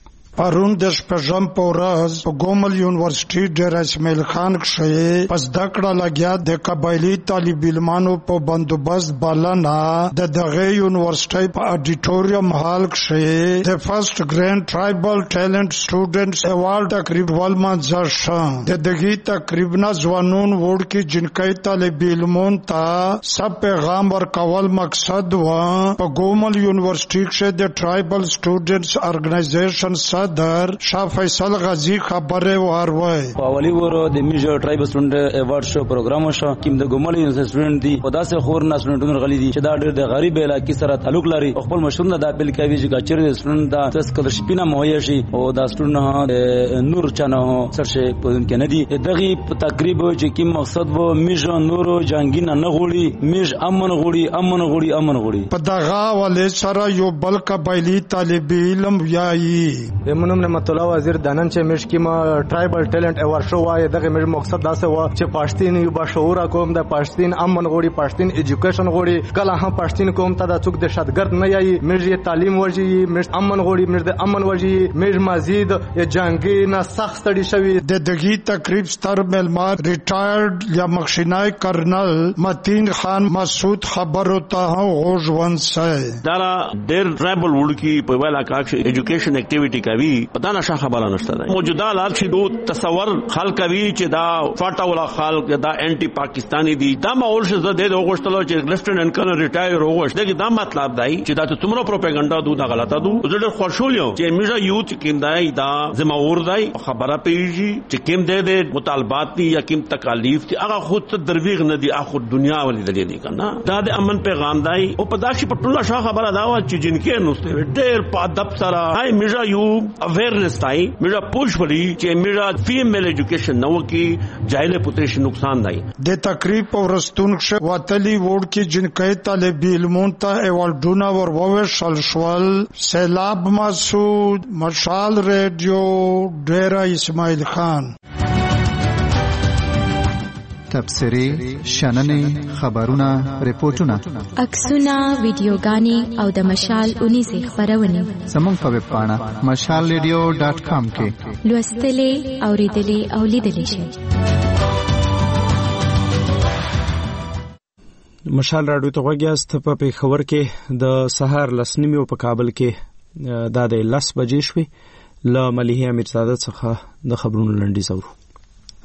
پرون د شپږم په ورځ په ګومل یونیورسيټي ډېر اسماعیل خان کښې پس دکړه لګیا د قبایلي طالب علمانو په بندوبست بلنه د دغه یونیورسيټي په اډیټوریم هال کښې د فرست ګرینډ ټرایبل ټیلنټ سټوډنټس ایوارډ تقریب ولمانځل شو. د دغه تقریبنا ځوانون وړکي جنکۍ طالب علمون ته سب پیغام ورکول مقصد و. په ګومل یونیورسيټي کښې د ټرایبل سټوډنټس ارګنایزیشن در شاه فیصل غازی خبره واروي. اولی ورو د میجر ټرایب سټوډنټ ایوارډ شو پروګرام شو کوم د ګومل یونیورسيټي سټوډنټ دي په داسې خور نه سټوډنټونو غلي دي چې دا ډېر د غریب علاقې سره تعلق لري. خپل مشرونه د اپیل کوي چې کچر د سټوډنټ دا تاسو کله شپینه مهیا شي او دا سټوډنټ نور چانه سرشه پدون کې نه دي. دغه تقریبا چې کوم مقصد وو میجر نورو جنگینه نه غوړي میج امن غوړي امن غوړي امن غوړي په دغه ولې سره یو بل قبایلی طالب علم یایي منم نعمت الله وزیر دانن چې مش کیما ټرایبل ټیلنټ ایوارډ شو وای دغه مش مقصد داسه و چې پښتين یو بشعور قوم د پښتين امن غوړي پښتين ایجوکیشن غوړي کله هم پښتين قوم ته د څوک د شادګرد نه یي مش تعلیم ورجی مش امن غوړي مش د امن ورجی مش مزید جنگي نه سخت تړي شوی. د دغه تقریب ستر ملمات ریټایرډ یا مخشنای کرنل متین خان مسعود خبرو ته غوښون سي دا ډېر ټرایبل وړکی په ویلا کاکش ایجوکیشن اکټیویټي کوي پتا نشه خبره نشته ده. موجوده حالات چې دو تصور خلق کوي چې دا فاټا ولا خلق دا انټي پاکستانی دي دا ماحول شه د غوښتلو چې لیفټننټ کرنل ریټایر وغوښته دا دا مطلب دی چې دا څومره پروپاګاندا دوه غلطه دو. زه ډېر خوشحال یم چې میجا یوت کې دا دا زموږ دی خبره پیږي چې کوم د مطالبات دي یا کوم تکالیف دي هغه خود ته درویغ نه دي اخو دنیا ولې دلی دي کنه دا د امن پیغام دی او په داسې پټوله شاه خبره دا و چې جنکې نوسته ډېر په ادب سره هاي میجا یو اویرنس تای میرا پوش ولی چې میرا فیمیل ایجوکیشن نو کی جاهل پوتریش نقصان دی. د تقریب ورستون ش واتلی وړ کی جنکې طالب علمون ته ایوالډونه ورو شل شول. سیلاب مسعود مشال ریډیو ډیرا اسماعیل خان. تبصری، شننې، خبرونه، ریپورتونه، عکسونه، ویډیوګانې او د مشال اونیزې خبرونه زموږ په ویب پاڼه مشال ریډیو ډاټ کام کې لوستلې، اوریدلې او لیدلې شئ. مشال راډیو ته غوږ یاست. په پېښور کې د سهار لس نیمې په کابل کې دا د لس بجې شوې. له ملیحې امیرزاده څخه د خبرونو لنډیز اورو.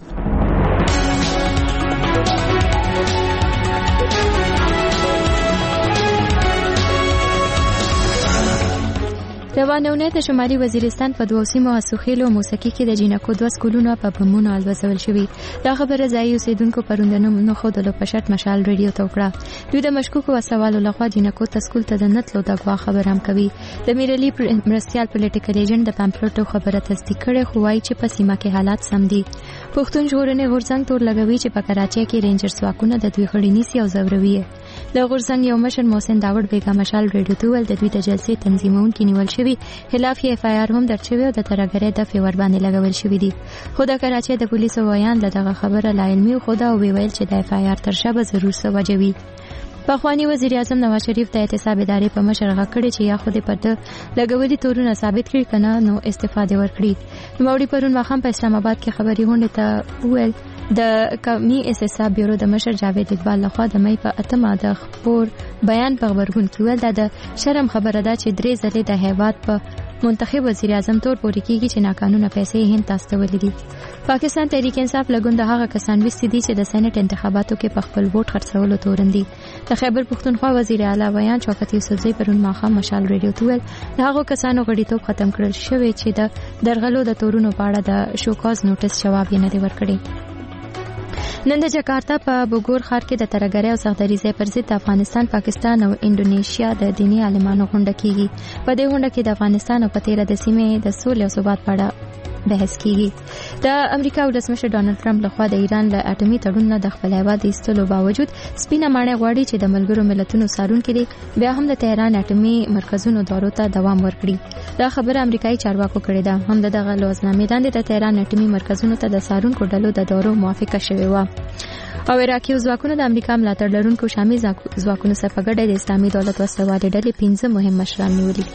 روانه اونۍ د شمالي وزیرستان په دوو سیمو اسوخیل او موسکی کې د جینکو دوه سکولونو په بمونو الوزول شوي. دا خبره ځایي اوسیدونکو پروندنو نه خودلو په شرط مشال ریډیو ته وکړه. دوی د مشکوکو وسوالو لخوا جینکو ته سکول ته د نتلو د غوا خبر هم کوي. د میرلی مرستيال پولیټیکل ایجنټ د پامپلټو خبره تصدیق کړي خو وايي چې په سیمه کې حالات سم دي. پښتون ژغورنې غورځنګ تور لګوي چې په کراچۍ کې رینجر ځواکونه د دوی غړي نیسي او ځوروي. د غورځنګ یو مشر محسن داوود بیګا مشال ریډیو ته ویل د دوی د جلسې تنظیمونکي نیول شوي خلاف یې اف آی آر هم درج شوی او د ترګرې د فیور باندې لګول شوی دي. خو د کراچۍ د پولیسو ویان لدغه خبره لا علمي خو دا ویل چې د اف آی آر تر شبه ضرور سوجوي. پخوانی وزیر اعظم نواز شریف د احتساب ادارې په مشر غکړي چې یا خو د پرده لګولي تورونه ثابت کړي کنه نو استفاده ورکړي. نوموړي پرون واخم په اسلام آباد کې خبري هونډه ته ویل د قومي احتساب بیورو د مشر جاوید اقبال لخوا د مې په اتمه د خبر بیان په خبرګون کې ویل د شرم خبره ده چې درې ځلې د هیواد په منتخب وزیر اعظم تور پورې کیږي چې ناقانونه پیسې هند تاسو ولې دي. پاکستان تحریک انصاف لګون د هغه کسان وستي دي چې د سېنات انتخاباتو کې په خپل ووټ خرڅولو تورندي. د خیبر پختونخوا وزیر اعلی بیان شوکت یوسفزئی پرون ماخام مشال ریډیو ته ویل د هغه کسانو غړیتوب ختم کړل شوی چې د درغلو د تورونو په اړه د شوکاز نوټس جواب یې نه دی ورکړی. نن د جکارتا په بوګور ښار کې د ترګرۍ او سختدریزۍ پر ضد افغانستان، پاکستان او انډونیشیا د دینی عالمانو غونډه کیږي. په دې غونډه کې د افغانستان او په تیره د سیمې د سولې او ثبات په اړه بحث کیږي. د امریکا ولسمشر ډانلډ ټرمپ لخوا د ایران له اټومي تړون نه د خپل هیواد ایستلو باوجود سپینه ماڼۍ غواړي چې د ملګرو ملتونو څارونکي دي بیا هم د تهران اټومي مرکزونو دورو ته دوام ورکړي. دا خبره امریکایي چارواکو کړې ده. هم د دغه لوزنامې لاندې د تهران اټومي مرکزونو ته د څارونکو ډلو د دورو موافقه شوې وه. او عراقي ځواکونو د امریکا ملاتړ لرونکو شامل ځواکونو سره په ګډه د اسلامي دولت وسلوالې ډلې پنځه مهم مشران نیولي.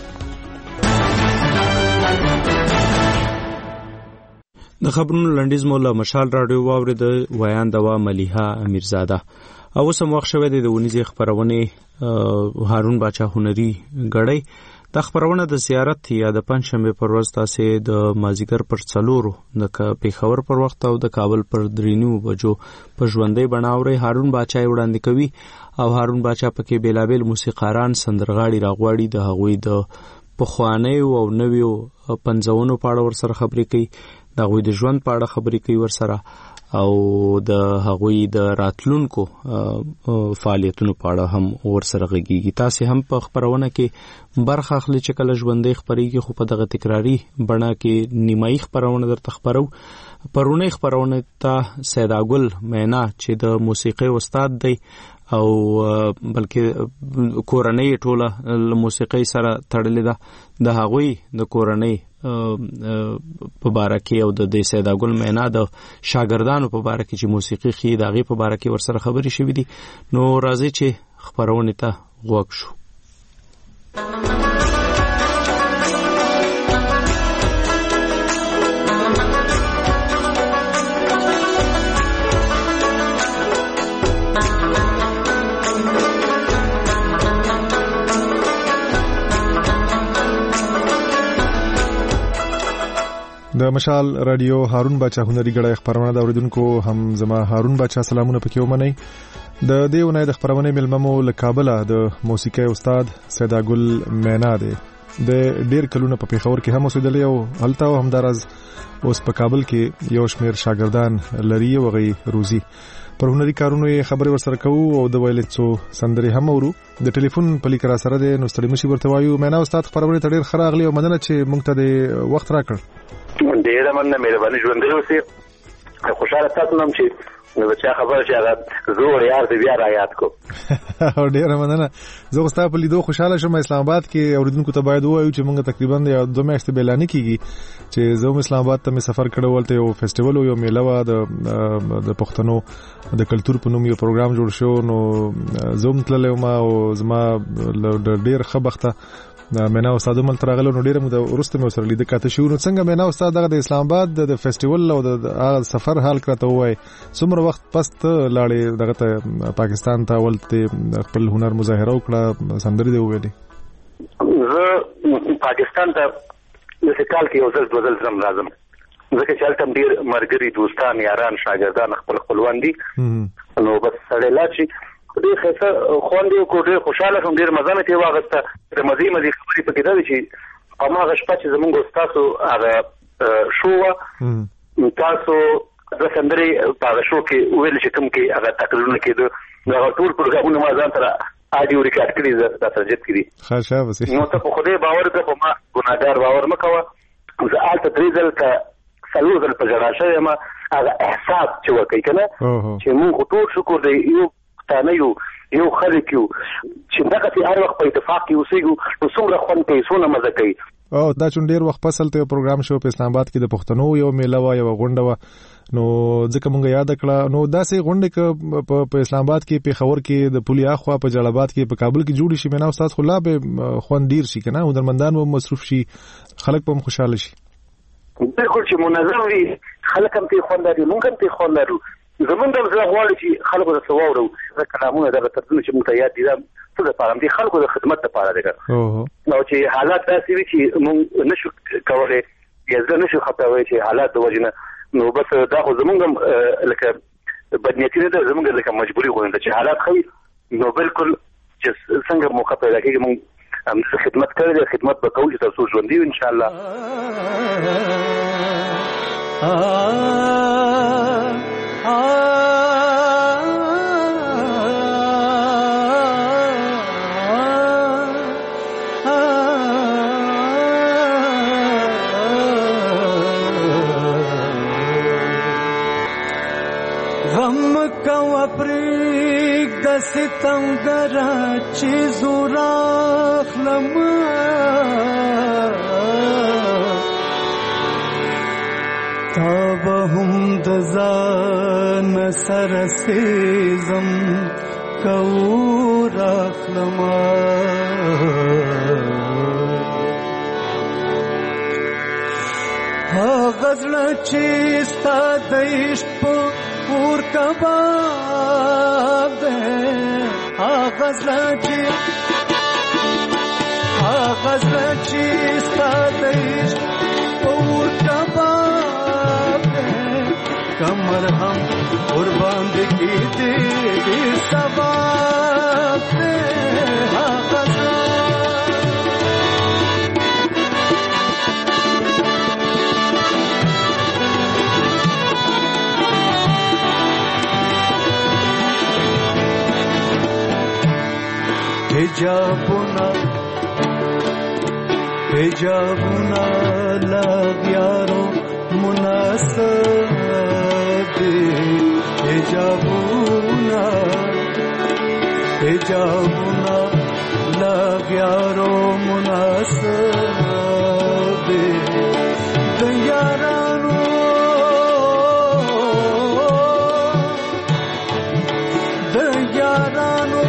د خبرونو لنډیز مو له مشال راډیو واورید ویان دوا ملیحه امیرزاده. او اوس هم وخت شوی دی د ونیزې خپرونې هارون باچا هنري غړی. دا خبرونه د زیارت یا د پنځشنبه پر ورځ تاسې د مازیګر پر څلورو د پیښور پر وخت او د کابل پر درینو بجو په ژوندۍ بڼاوري هارون باچا وړاندې کوي. او هارون باچا پکې بیلابل موسیقاران سندرغاړي راغواړي د هغوی د پخوانیو او نویو پنځونو په اړه ورسره خبرې کوي، د هغوی د ژوند په اړه خبرې کوي ورسره، او د هغوی د راتلونکو فعالیتونو په اړه هم ورسره غږیږي. تاسې هم په خبرونه کې برخه اخلي چې کله ژوندۍ خبرېږي، خو په دغه تکراري بڼه کې نیمایي خبرونه درته خبرو. پرونی خبرونه ته سیداګل مینا چې د موسیقي استاد دی او بلکې کورنۍ ټوله موسیقي سره تړلې ده، د هغوی د کورنۍ په باره کې او د دې سیداګل مینا د شاګردانو په باره کې چې موسیقي خي د هغې په باره کې ورسره خبرې شوي دي. نو راځئ چې خپرونې ته غوږ شو. د مشال رادیو هارون باچا هنري غړی خبرونه د اوریدونکو هم زما هارون باچا سلامونه پکې ومنئ. د دې ونې د خبرونه ملممو له کابل د موسیقي استاد سیداګل مینا دی. د ډیر کلونه په پیښور کې هم اوسېدلی او هلته همدارز اوس په کابل کې یو شمیر شاګردان لري او غي روزي. پر هنري کارونو یې خبرې ورسره کوو او د ویلې څو سندرې هم اورو. د ټلیفون په لیک را سره دی نو ستړي مشي ورته وایو. مینا استاد خبرونه ته ډیر ښه راغلی او مننه چې موږ ته د وخت راکړ. ډیره مننه، مهرباني ژوندۍ اوسئ. خوشحاله تاسو هم چې نو چا خبره چې هغه زور یار دې بیا را یاد کو. ډیره مننه. زه خو ستا په لیدو خوشحاله شوم. اسلام آباد کې اوریدونکو ته باید ووایو چې موږ تقریبا یو دوه میاشتې بیلانې کېږي چې زه هم اسلام آباد ته مې سفر کړی. ولته یو فیسټیول یو میله وه د د پښتنو د کلتور په نوم یو پروګرام جوړ شو. نو زه هم تللی وم او زما ډېر ښه بخته مینا استاد مل ترغلو. نو ډیره مو ورسته مې سره لیدل کاته شو. نو څنګه مینا استاد دغه د اسلام آباد د فیسټیول او د سفر حال کړته وای څومره وخت پس ته لاړې دغه ته پاکستان ته ولته خپل هنر مظاهره وکړه سندرې دی ویلي؟ زه پاکستان ته د سکال کې یو ځل دوه ځل زم راځم ځکه چې هلته ډیر مرګري دوستان یاران شاګردان خپل خپلوان دي. نو بس سړی لا چې ډېر ښه خوند یې وکړو، ډېر خوشحاله شوم، ډېر مزه مې ترې واخیسته. د مزې مزې خبرې پکې دا دي چې او ما غشپه چې زمونږ استادو هغه شو تاسو د سندري په شو کې ویل چې کوم کې هغه تقریرونه کېده نو ټول پروګرامونه ما ځان سره اډیو ریکارډ کړی د ترجمه کړی خاصه وسی نو ته په خوده باور ته په ما ګناګار باور مکوه زه آلته درېزل ته سلوزل په جړا شوی ما هغه احساس چې وکړي کنه چې موږ ټول شکر دی یو تانه یو یو خلک یو چې دغه په هر وخت په اتفاق کې اوسېږو نو څومره خوند کوي څومره مزه کوي او دا چون ډیر وخت پسل ته پروګرام شو په اسلام آباد کې د پښتنو یو میله وا یو غونډه وا نو ځکه مونږ یاد کړه نو داسې غونډه ک په اسلام آباد کې په خبر کې د پولي اخوا په جلال آباد کې په کابل کې جوړی شي مینه استاد خلا به خوان ډیر شي کنه هنرمندان مو مصروف شي خلک په خوشاله شي بالکل چې منظم وي خلک هم په خوان لري مونږ هم په خوان لرو زمونږ د زړه غواړي چې خلکو د سوورو د کلامونو د ترجمه چې مونږ یاد دي څه د پاره دي خلکو د خدمت لپاره دي نو چې حالات داسې وي چې مونږ نشو کولای یزه نشو خپلوي چې حالات د وجنه نو بس دا خو زمونږ لکه بدنیتی نه ده زمونږ لکه مجبوري غوښنه چې حالات خو نو بالکل چې څنګه موخه پیدا کېږي مونږ هم خدمت کوي خدمت به کوو چې تاسو ژوندۍ ان شاء الله ستم ګرا چې زوراخ لما تاب هم د ځان سره سيزم کوراخ لما ها غزل چې ستا د عشق اور کباب دے آغاز لچی آغاز لچی ستادیش اور کباب دے کمر ہم قربان کی دیر سباب دے آغاز हिजाबुना हिजाबुना लाग्यारो मुनासब हिजाबुना हिजाबुना लाग्यारो मुनासब दयारानो दयारानो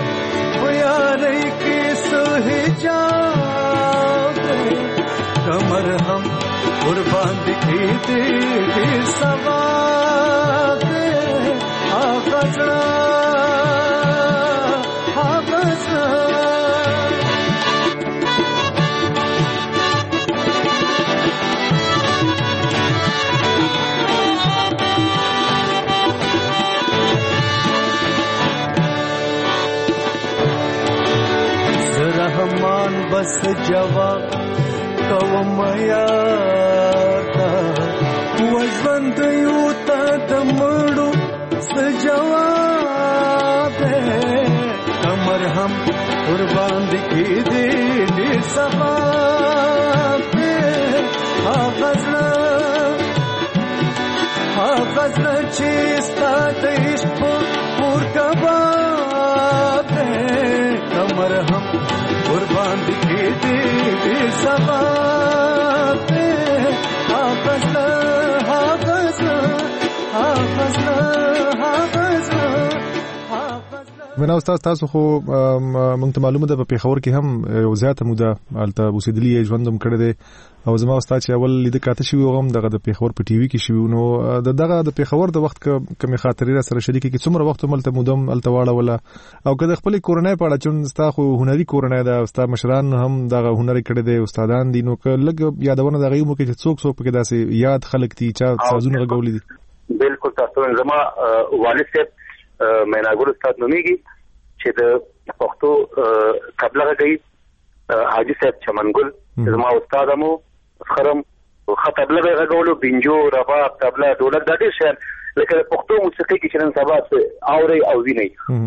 कमर हम कुर्बान दिखी दे सवाद आगजड़ा आगजड़ा रहमान बस जवाब कवम याता वजवंद यूता दमड़ू सजवाब कमर हम कुर्बान दिखी दे सवाब आगजला आगजला चेस्ता देश पूर कबाब कमर हम कुर्बान दिखे दे सबाब हाफज़ हाफज़ हाफज़ हाफज़ مینه استاد تاسو خو مونږ ته معلومه ده په پیښور کې هم یو زیاته موده الته اوسېدلی ژوندم کړی دی او زما استاد چې اول لید کاته شوی وغم دغه د پیښور په ټي وي کې شوی نو دغه د پیښور د وخت کمی خاطرې را سره شریک کی څومره وخت ملته مودم الته واړه ولا او کله خپل کورنۍ په اړه چون ستا خو هنري کورنۍ ده استاد مشران هم دغه هنري کړی دی استادان دي نو لګ یادونه دغه یو کې چې څوک څوک په کې داسې یاد خلک دي چې سازونه غوړي دي بالکل تاسو زما والد صاحب میناګور استاد نوميږي چې د پښتو قبله غي حاجی صاحب چمنګل زما استاد مو خرم خطبله به غوړو بنجو رباب طبله دولت د دې شهر لکه پښتو موسیقي کې چې نن سبا اوري او ویني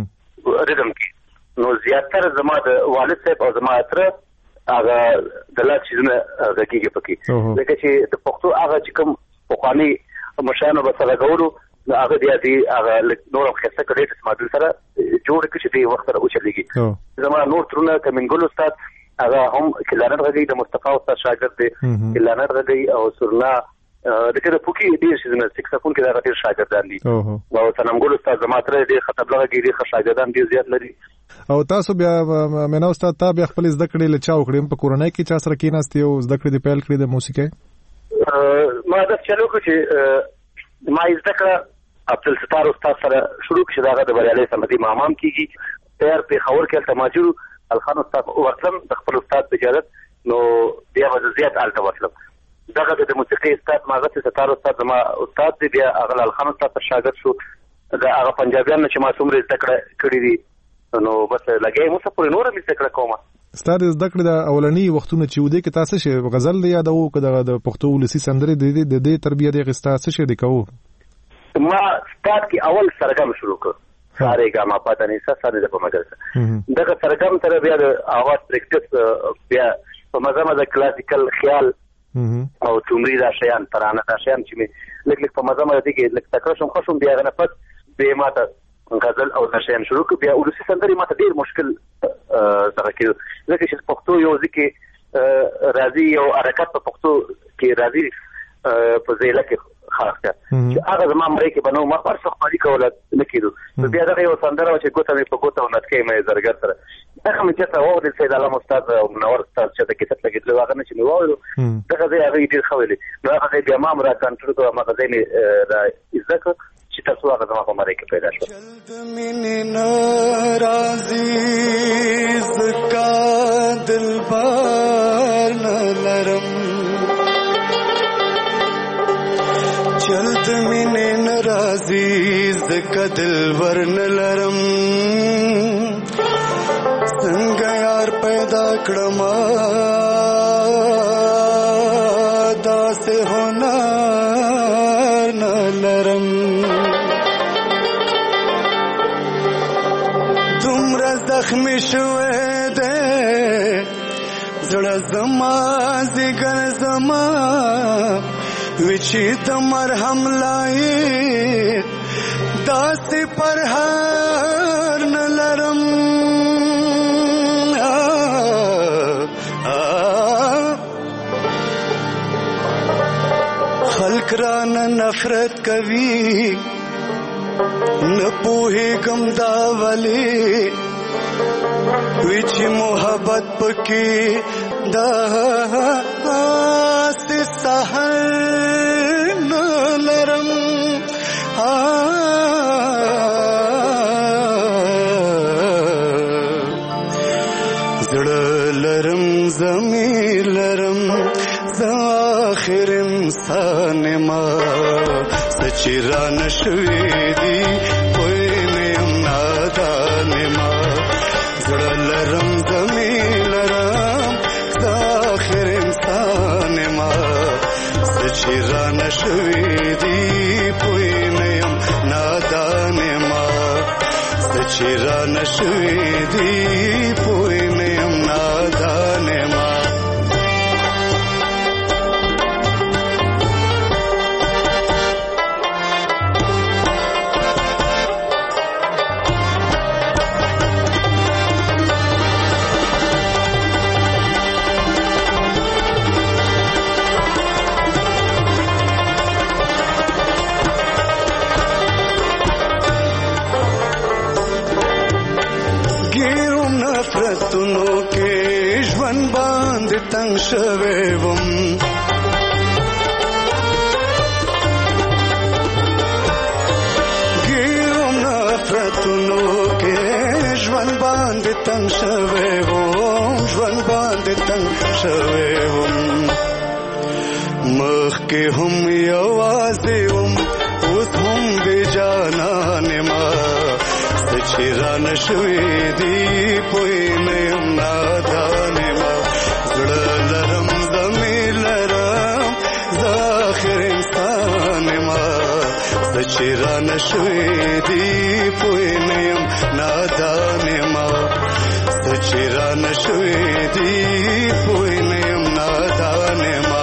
ریدم کې نو زیاتره زما د والد صاحب او زما تر هغه د لاس چیزونه دقیقه پکې لکه چې د پښتو هغه چې کوم پخوانی مشانو به سره غوړو هغه دی دی هغه نور خسته کړي چې مادل سره جوړ کړي چې د وخت سره وچلېږي زما نور ترونه کمنګل استاد هغه هم کلانر غږی د مصطفی استاد شاګرد دی کلانر غږی او سرنا د کده پوکي ډیر شي نه سکسفون کې دا ډیر شاګردان دي او تنمګل استاد زما تر دې خطب لغږی دي شاګردان ډیر زیات لري او تاسو بیا مینه استاد ته بیا خپل زده کړې لچا وکړم په کورونای کې چا سره کېناستي او زده کړې د پیل کړې د موسیقي ما دا چلو چې ما زده کړه عبد الستار استاد سره شروع کړه داغه د بریالي سمدي مامام کیږي تیار په خبر کې تماجر الخان استاد ورتلم د خپل استاد په اجازه نو بیا به زیات الته وصلم دغه د موسیقي استاد ماغه ستاره استاد ما استاد دی بیا هغه الخان استاد پر شاګرد شو دا هغه پنجابیان چې ما څومره زده کړې دي نو بس لګي مو څه پورې نور مې زده کړه کومه ستاره زده کړې د اولنی وختونه چې ودی کې تاسو شی غزل دی یادو کده د پښتو ولسی سندرې د دې د دې تربیه د غستا څه شی دی کوو ما استاد کې اول سرګم شروع کړ ساره ګاما پاتہ نه څه سره د په مدرسه دغه سرګم تر بیا د اواز پریکټس بیا په مزه د کلاسیکل خیال او ټومري دا شیان ترانه دا شیان چې مې لګ لګ په مزه مې دي لګ تکړه شم خوشم بیا غنه پد به ماته غزل او دا شیان شروع کړ بیا ولسی سندري ماته ډیر مشکل سره کېږي ځکه چې پښتو یو ځکه راځي او حرکت په پښتو کې راځي په ځای لکه خاص ده چې هغه زما مړی کې بنو ما پر څه خالي کوله نه کېدو بیا دغه یو سندره چې ګوته مې په ګوته ونټکې مې زرګر سره دغه مې چې تاسو د سید علام استاد او منور استاد چې د کتاب لګیدل هغه نه چې مې واورو دغه ځای هغه ډېر ښه ویلي نو هغه بیا ما مرا کنټرول کوه ما ځای مې را عزت چې تاسو هغه زما په مړی کې پیدا شو جلد من ناراضی زکا دلبار نلرم چلت من ناراضی زکا دلبر نلرم څنګه یار پیدا کړم داسې هنر نلرم دومره زخمی شوی دی زړه زما زیګر زما وچی د مرهم لایق داسې پر هر نلرم خلق رانه نفرت کوي نه پوهېږم دا ولې وی چې محبت پکې داسې سحر نه لرم زړه لرم ضمیر لرم زه آخر انسان ما سچی را نشوي دي کوئی نیم نادان ما زړه لرم ضمیر لرم زه آخر انسان ما سچی را نشوي دي کوئی نیم نادان ما سچی را نشوي دي کوئی نیم نادان ما نفرتونو کې ژوند باندې تنگ شوی وم ګیرم نفرتونو کې ژوند باندې تنگ شوی وم ژوند باندې تنگ شوی وم مخکې هم یوازې وم اوس هم بې جانانه ما چې را نشوي دي پوی نیم نادانه ما زړه لرم سچرا نشوي دي پوینم نادان ما سچرا نشوي دي پوینم نادان ما.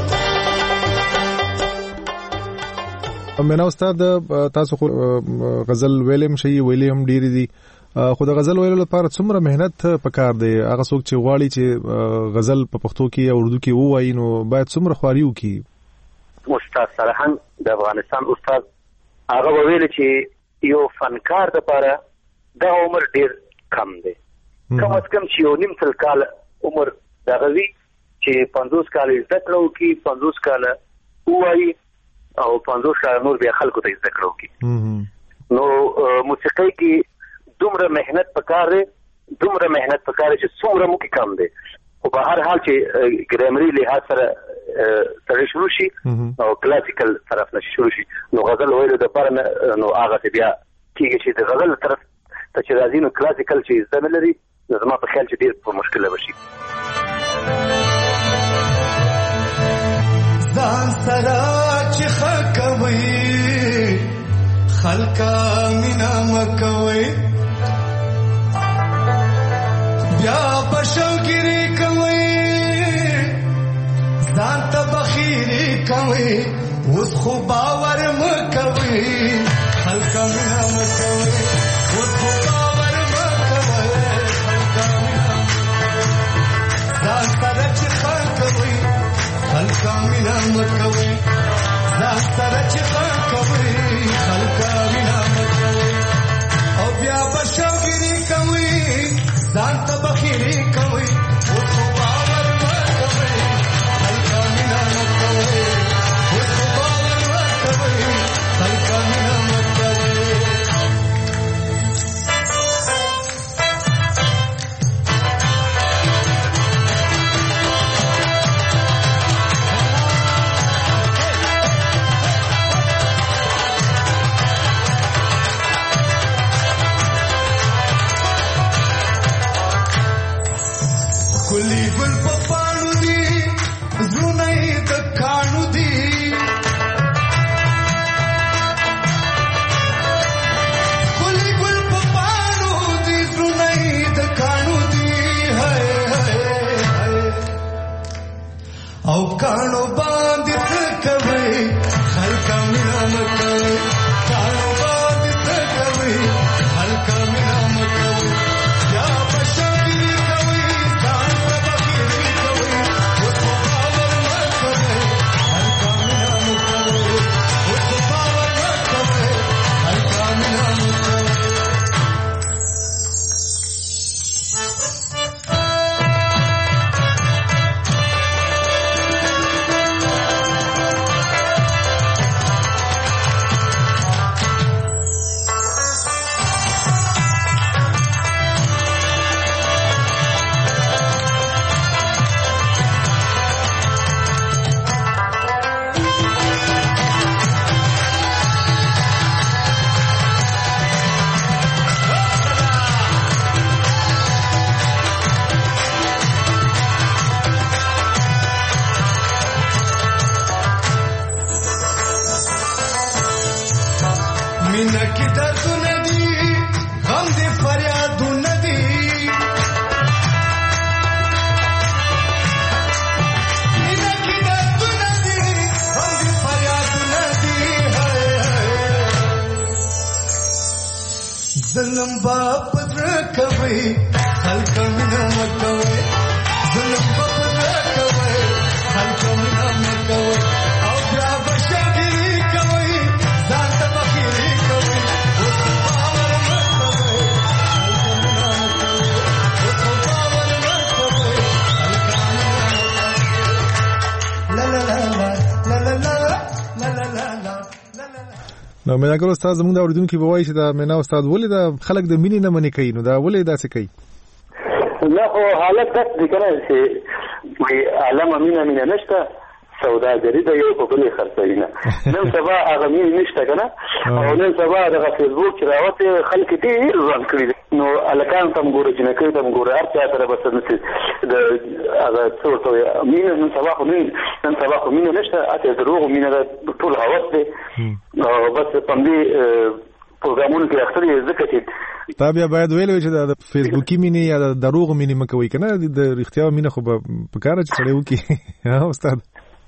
مینا استاد تاسو غزل ویلم شي ویلم ډیر دي خو د غزل ویلو لپاره څومره مهنت پکار دی؟ هغه څوک چې غواړي چې غزل په پښتو کې او اردو کې ووایي نو باید څومره خواري وکړي؟ استاد صراحت د افغانستان استاد هغه ویل چې یو فنکار لپاره دا عمر ډیر کم دی، کم از کم چې یو نیم سل کال عمر دغه وي چې پنځوس کال زده کړه وکړي، پنځوس کال ووایي او پنځوس کال نور بیا خلکو ته زده کړه وکړي. نو موسیقۍ کې دومره مهنت پکار دی، دومره مهنت پکار دی چې څومره مو کې کم دی. خو په هر حال چې ګرامري لحاظ سره سره شروع شي او کلاسیکل طرف نه شروع شي نو غزل ویلو د پر نو هغه بیا کېږي چې د غزل طرف ته چې راځي نو کلاسیکل چې زده لري نو زما په خیال چې ډېر په مشکله بشي. ځان سره چې ښه کوئ خلکه مینه مه کوئ، بیا په شوګیري کوئ ځان ته بخیري کوئ، اوس خو باور مه کوئ خلکه مینه مه کوئ، اوس خو باور مه کوئ خلکه مینه ځان سره چې ښه کوئ خلکه مینه مه کوئ، ځان سره چې ښه کوئ خلکه مینه مه کوئ، او بیا په شوګیري کوئ ځان ته بخیري کوئ، اوس خو باور مه کوئ خلکه مینه مه کوئ، اوس خو باور مه کوئ خلکه مینه مه کوئ. کلی ګل په پاڼو دي زړونه یې د کاڼو دي، کلی ګل په پاڼو دي زړونه یې د کاڼو دي، هی هی او کاڼو باندې څه کوئ خلکه مینه مه کوئ، کاڼو باندې څه کوئ خلکه مینه مه کوئ، یا په شوګیري کوئ ځان ته بخیري کوئ، اوس خو باور مه کوئ خلکه مینه مه کوئ، اوس خو باور مه کوئ خلکه مینه مه کوئ. مینه کې دردونه دي غم دې فریادونه دي، مینه کې دردونه دي غم دې فریادونه دي، ظلم به په زړه کوئ خلکه مینه مه کوئ، ظلم به په زړه کوئ خلکه مینه مه کوئ، او بیا به شوګیري کوئ ځان ته بخیري کوئ، اوس خو باور مه کوئ خلکه مینه مه کوئ، اوس خو باور مه کوئ خلکه مینه مه کوئ. لا لا لا لا لا لا لا لا لا لا. نو مینا ګل استاد زموږ د اوریدونکو په وایي چې دا مینا استاد ولې دا خلک د مینې نه منې کوي، نو دا ولې داسې کوي؟ نه خو حالت داسې دی که نه چې وایي عالمه مینه مینه نشته، سوداګري د یو په بل خرڅوي نه نن سبا هغه مين نشته کنه او نن سبا د فیسبوک چې راوته خلک ډېر ځان کړی نو الکان تم ګوره چې نه کوي تم ګوره هر چا سره بس د هغه څو څو مين نن سبا خو نن سبا خو مين نشته اته دروغ مين ټول هوس دي بس په دې پروګرامونو کې اخري ذکر چې تا بیا باید ویل وي چې د فیسبوکي مینه یا د دروغ مینه مکوي کنه د رښتیا مینه خو په کار چې سره وکي ها استاد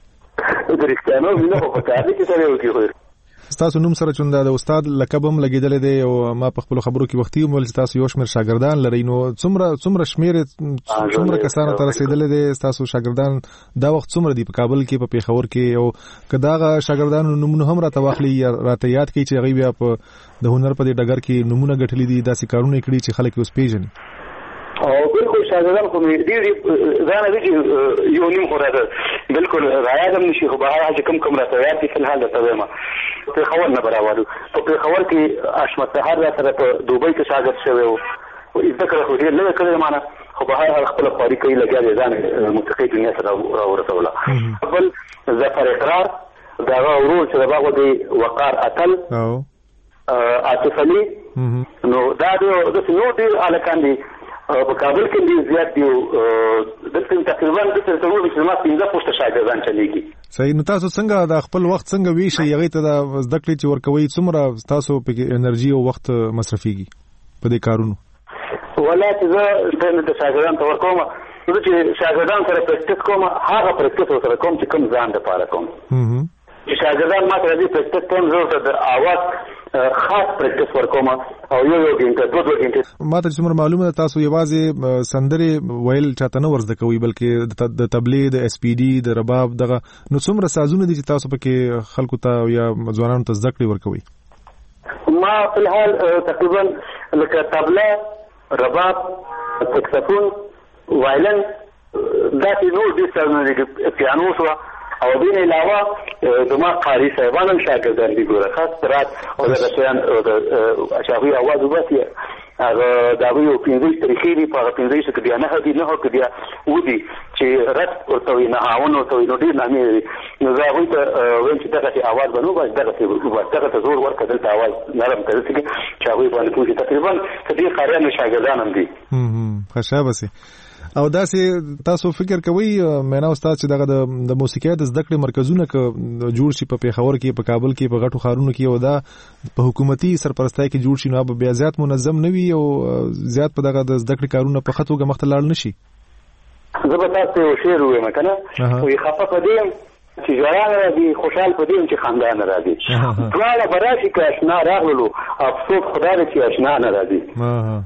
د رښتیا نو مینه په کار کې سره وکي تاسو نوم سره چوندا د استاد لقب هم لګیدل دی او ما په خپل خبرو کې وختي مول تاسو یو شمېر شاګردان لري نو څومره څومره شمېر څومره کسانو ته رسیدل دي تاسو شاګردان دا وخت څومره دی په کابل کې په پیښور کې او کداغه شاګردانو نومونه هم راته واخلي یا راته یاد کړي چې هغه بیا په د هنر په دې ډګر کې نمونه غټلې دي داسې کارونه کړي چې خلک اوس پیژني او بالکل شاګردان خو مې ډېر ځان دي چې یو نیم خو راځي بالکل راځم نشي خو به هغه کوم کوم راځي یا په حال د تبه ما په خبر نه برابرو په خبر کې اشمت سحر را سره په دوبۍ کې شاګرد شوی او ذکر خو دې نه کړی معنا خو به هغه خپل قاری کوي لګیا دي ځان متقی دنیا سره ورسوله بل ظفر اقرار دا ورور چې باغ دی وقار اتل او عاطف علي نو دا د نو دي الکان دي په کابل کې دي زیات دي د تقریبا د څه څو چې ما پنځه پوسټ شاګردان چلیږي صحیح نو تاسو څنګه د خپل وخت څنګه ویشي هغه ته د زده کړې چې ورکوي څومره تاسو په انرژي او وخت مصرفيږي په دې کارونو ولا چې د شاګردان تور کوم چې شاګردان سره پریکټیس کوم هغه پریکټیس سره کوم چې کوم ځان لپاره کوم چې شاګردان ما ته دې پریکټیس کوم زه د اواز خاص پریکټیس ورکوم او یو یو غنټه دوه دوه غنټه ما ته څومره معلومه ده تاسو یوازې سندرې ویل چاته نه ورزده کوي بلکې د تبلیغ د اس پی ډي د رباب دغه نو څومره سازونه دي چې تاسو پکې خلکو ته یا ځوانانو ته زده کړې ورکوي ما په الحال تقریبا لکه تبلیغ رباب سکسفون وایلن دا چې نور دي سازونه دي پیانو سوا او دین علاوه د ما قاری صاحبانو شاګردان دي ګوره خاص رات او د شیان او د اشعاری आवाज وباسي هغه دا یو پنځه طریقې دي په پنځه کې بیا نه دي نه هو کې ودي چې رات او توي نه هاون او توي نو دي نامي نو زه وایي ته وین چې دغه आवाज بنو بس دغه څه دغه زور ورکړل ته आवाज نرم کړل چې چا وایي باندې کوشش تقریبا دې قاریان شاګردان هم دي هم خوشاله بسي او داسې تاسو فکر کوئ مینا استاد چې دغه د موسیقۍ د زده کړې مرکزونه ک جوړ شي په پیښور کې په کابل کې په غټو ښارونو کې او دا په حکومتي سرپرستۍ کې جوړ شي نو بیا زیات منظم نه وي او زیات په دغه د زده کړې کارونه په خطو کې مخته لاړ نشي زه به تاسو یو شعر ووایم کنه وي خفه پدیم چې ژړا راځي خوشحال پدیم چې خندان راځي دواړه براشي که اشنا راغلو افسوس خدای دې چې اشنا نه راځي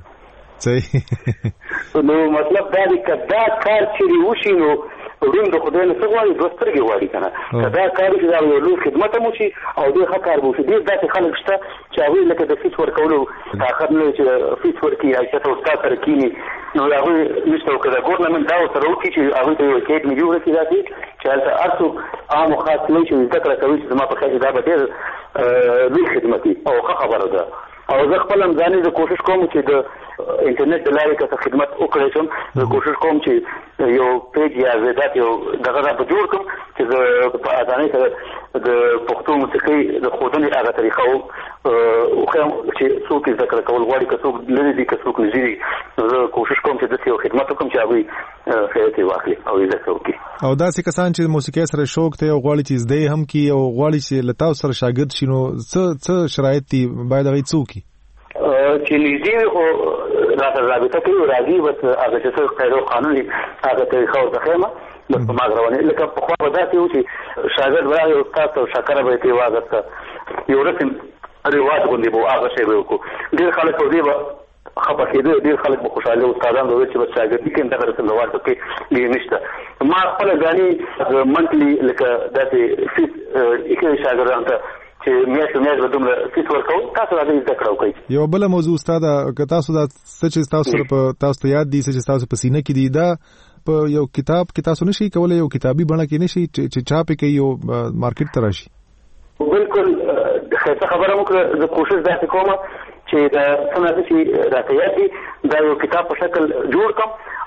صحیح نو مطلب دا دی که دا کار چې وشي نو روم د خدای نه څه غواړي دوه سترګې غواړي کنه که دا کار چې دا یو لوی خدمت هم وشي او ډېر ښه کار به وشي ډېر داسې خلک شته چې هغوی لکه د فیس ورکولو طاقت نه چې فیس ورکړي حیثیت او استاد سره کښېني نو هغوی نشته او که د ګورنمنټ دا ورسره وکړي چې هغوی ته یو اکیډمي جوړه کړي داسې چې هلته هر څوک عام او خاص نه چې زده کړه کوي چې زما په خیال دا به ډېر لوی خدمت وي او ښه خبره ده او زه خپل هم ځانې زه کوشش کوم چې د انټرنیټ د لارې که خدمت وکړی شم زه کوشش کوم چې یو پیج یا زیادات یو دغه راته جوړ کړم چې زه په اسانۍ سره د پښتو موسیقۍ د ښودنې هغه طریقه وښیم چې څوک یې زده کړه کول غواړي که څوک لرې دي که څوک نږدې دي نو زه کوشش کوم چې داسې یو خدمت وکړم چې هغوی فایده ترې واخلي او یې زده کړه وکړي او داسې کسان چې موسیقۍ سره شوق دی او غواړي چې زده یې هم کړي او غواړي چې له تاسو سره شاګرد شي نو څه څه شرایط دي باید هغوی څه وکړي چې نږدې خو راته رابطه کوي راځي بس هغه چې څه قاعده او قانون دي هغه طریقه ورته ښیم بس په ما روانې لکه پخوا به داسې وو چې شاګرد به راغی استاد ته شکره به یې ترې واخېسته یو رسم رواج غوندې به هغه شی به وکړو ډېر خلک په دې به خفه کېده ډېر خلک به خوشحاله استادان به ویل چې بس شاګردي کوي دغه رسم رواج پکې ډېر نشته ما خپله ځاني منتلي لکه داسې فیس ایښی شاګردانو ته چې میاشت میاشت به دومره فیس ورکوو تاسو راځئ زده کړه وکړئ یوه بله موضوع استاده که تاسو دا څه چې تاسو سره په تاسو ته یاد دي څه چې تاسو په سینه کې دي دا په یو کتاب کې تاسو نشئ کولی یو کتابي بڼه کې نشئ چې چاپ یې کوي او مارکیټ ته راشي بالکل ښایسته خبره مو کړه زه کوشش داسې کوم چې د څه نه چې راته یاد دي دا یو کتاب په شکل جوړ کړم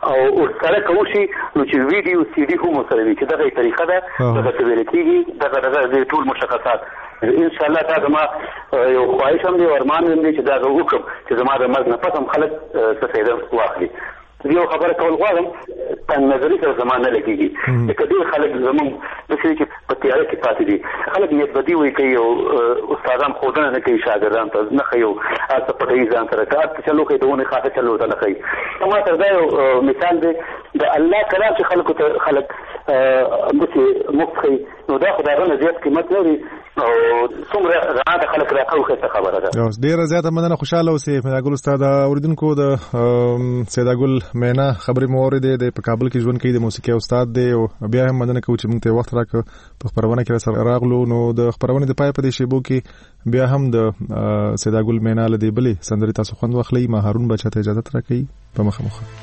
او سره کوشي نو چې ویډیو سی ډي هم سره وي چې دغه طریقه ده دغه څه ویل کېږي دغه دغه ټول مشخصات ان شاء الله دا زما یو خواهش هم دی او ارمان هم دی چې دا وکړم چې زما د مرګ نه پس هم خلک څه فایده واخلي. یو خبره کول غواړم تنګ نظري سره زمانه لګيږي چې ډېر خلک زموږ د څه چې په تیاره کې پاتې دي خلک یې بدی وي کوي او استادان خودنه نه کوي شاګردان ته نه خيو تاسو په دې ځان سره کار چلو کوي دونه خاطر چلو ته نه کوي. ما تر دا یو مثال دی د الله کلام چې خلکو ته خلک مڅ مخخي نو دا خدای نه زیات قیمت لري او څومره راته خلک راکوي څه خبره ده. یو ډیره زیاته مننه خوشاله اوسئ فداګل استاد اوریدونکو د سیداګل مینا خبرې مورید دی په کابل کې ژوند کوي د موسیقي استاد دی او بیا هم مننه کوم چې موږ ته وخت راکړ په خبرونه کې سره راغلو. نو د خبرونه د پای په دې شیبو کې بیا هم د سیداګل مینا لدی بلې سندري تاسو خوند واخلئ. ما هارون بچا ته اجازه راکړئ په مخه مخه.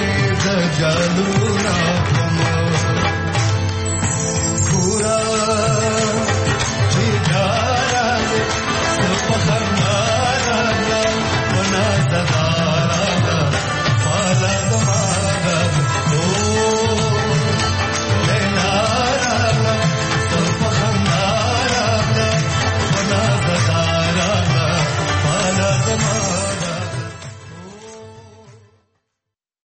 Pura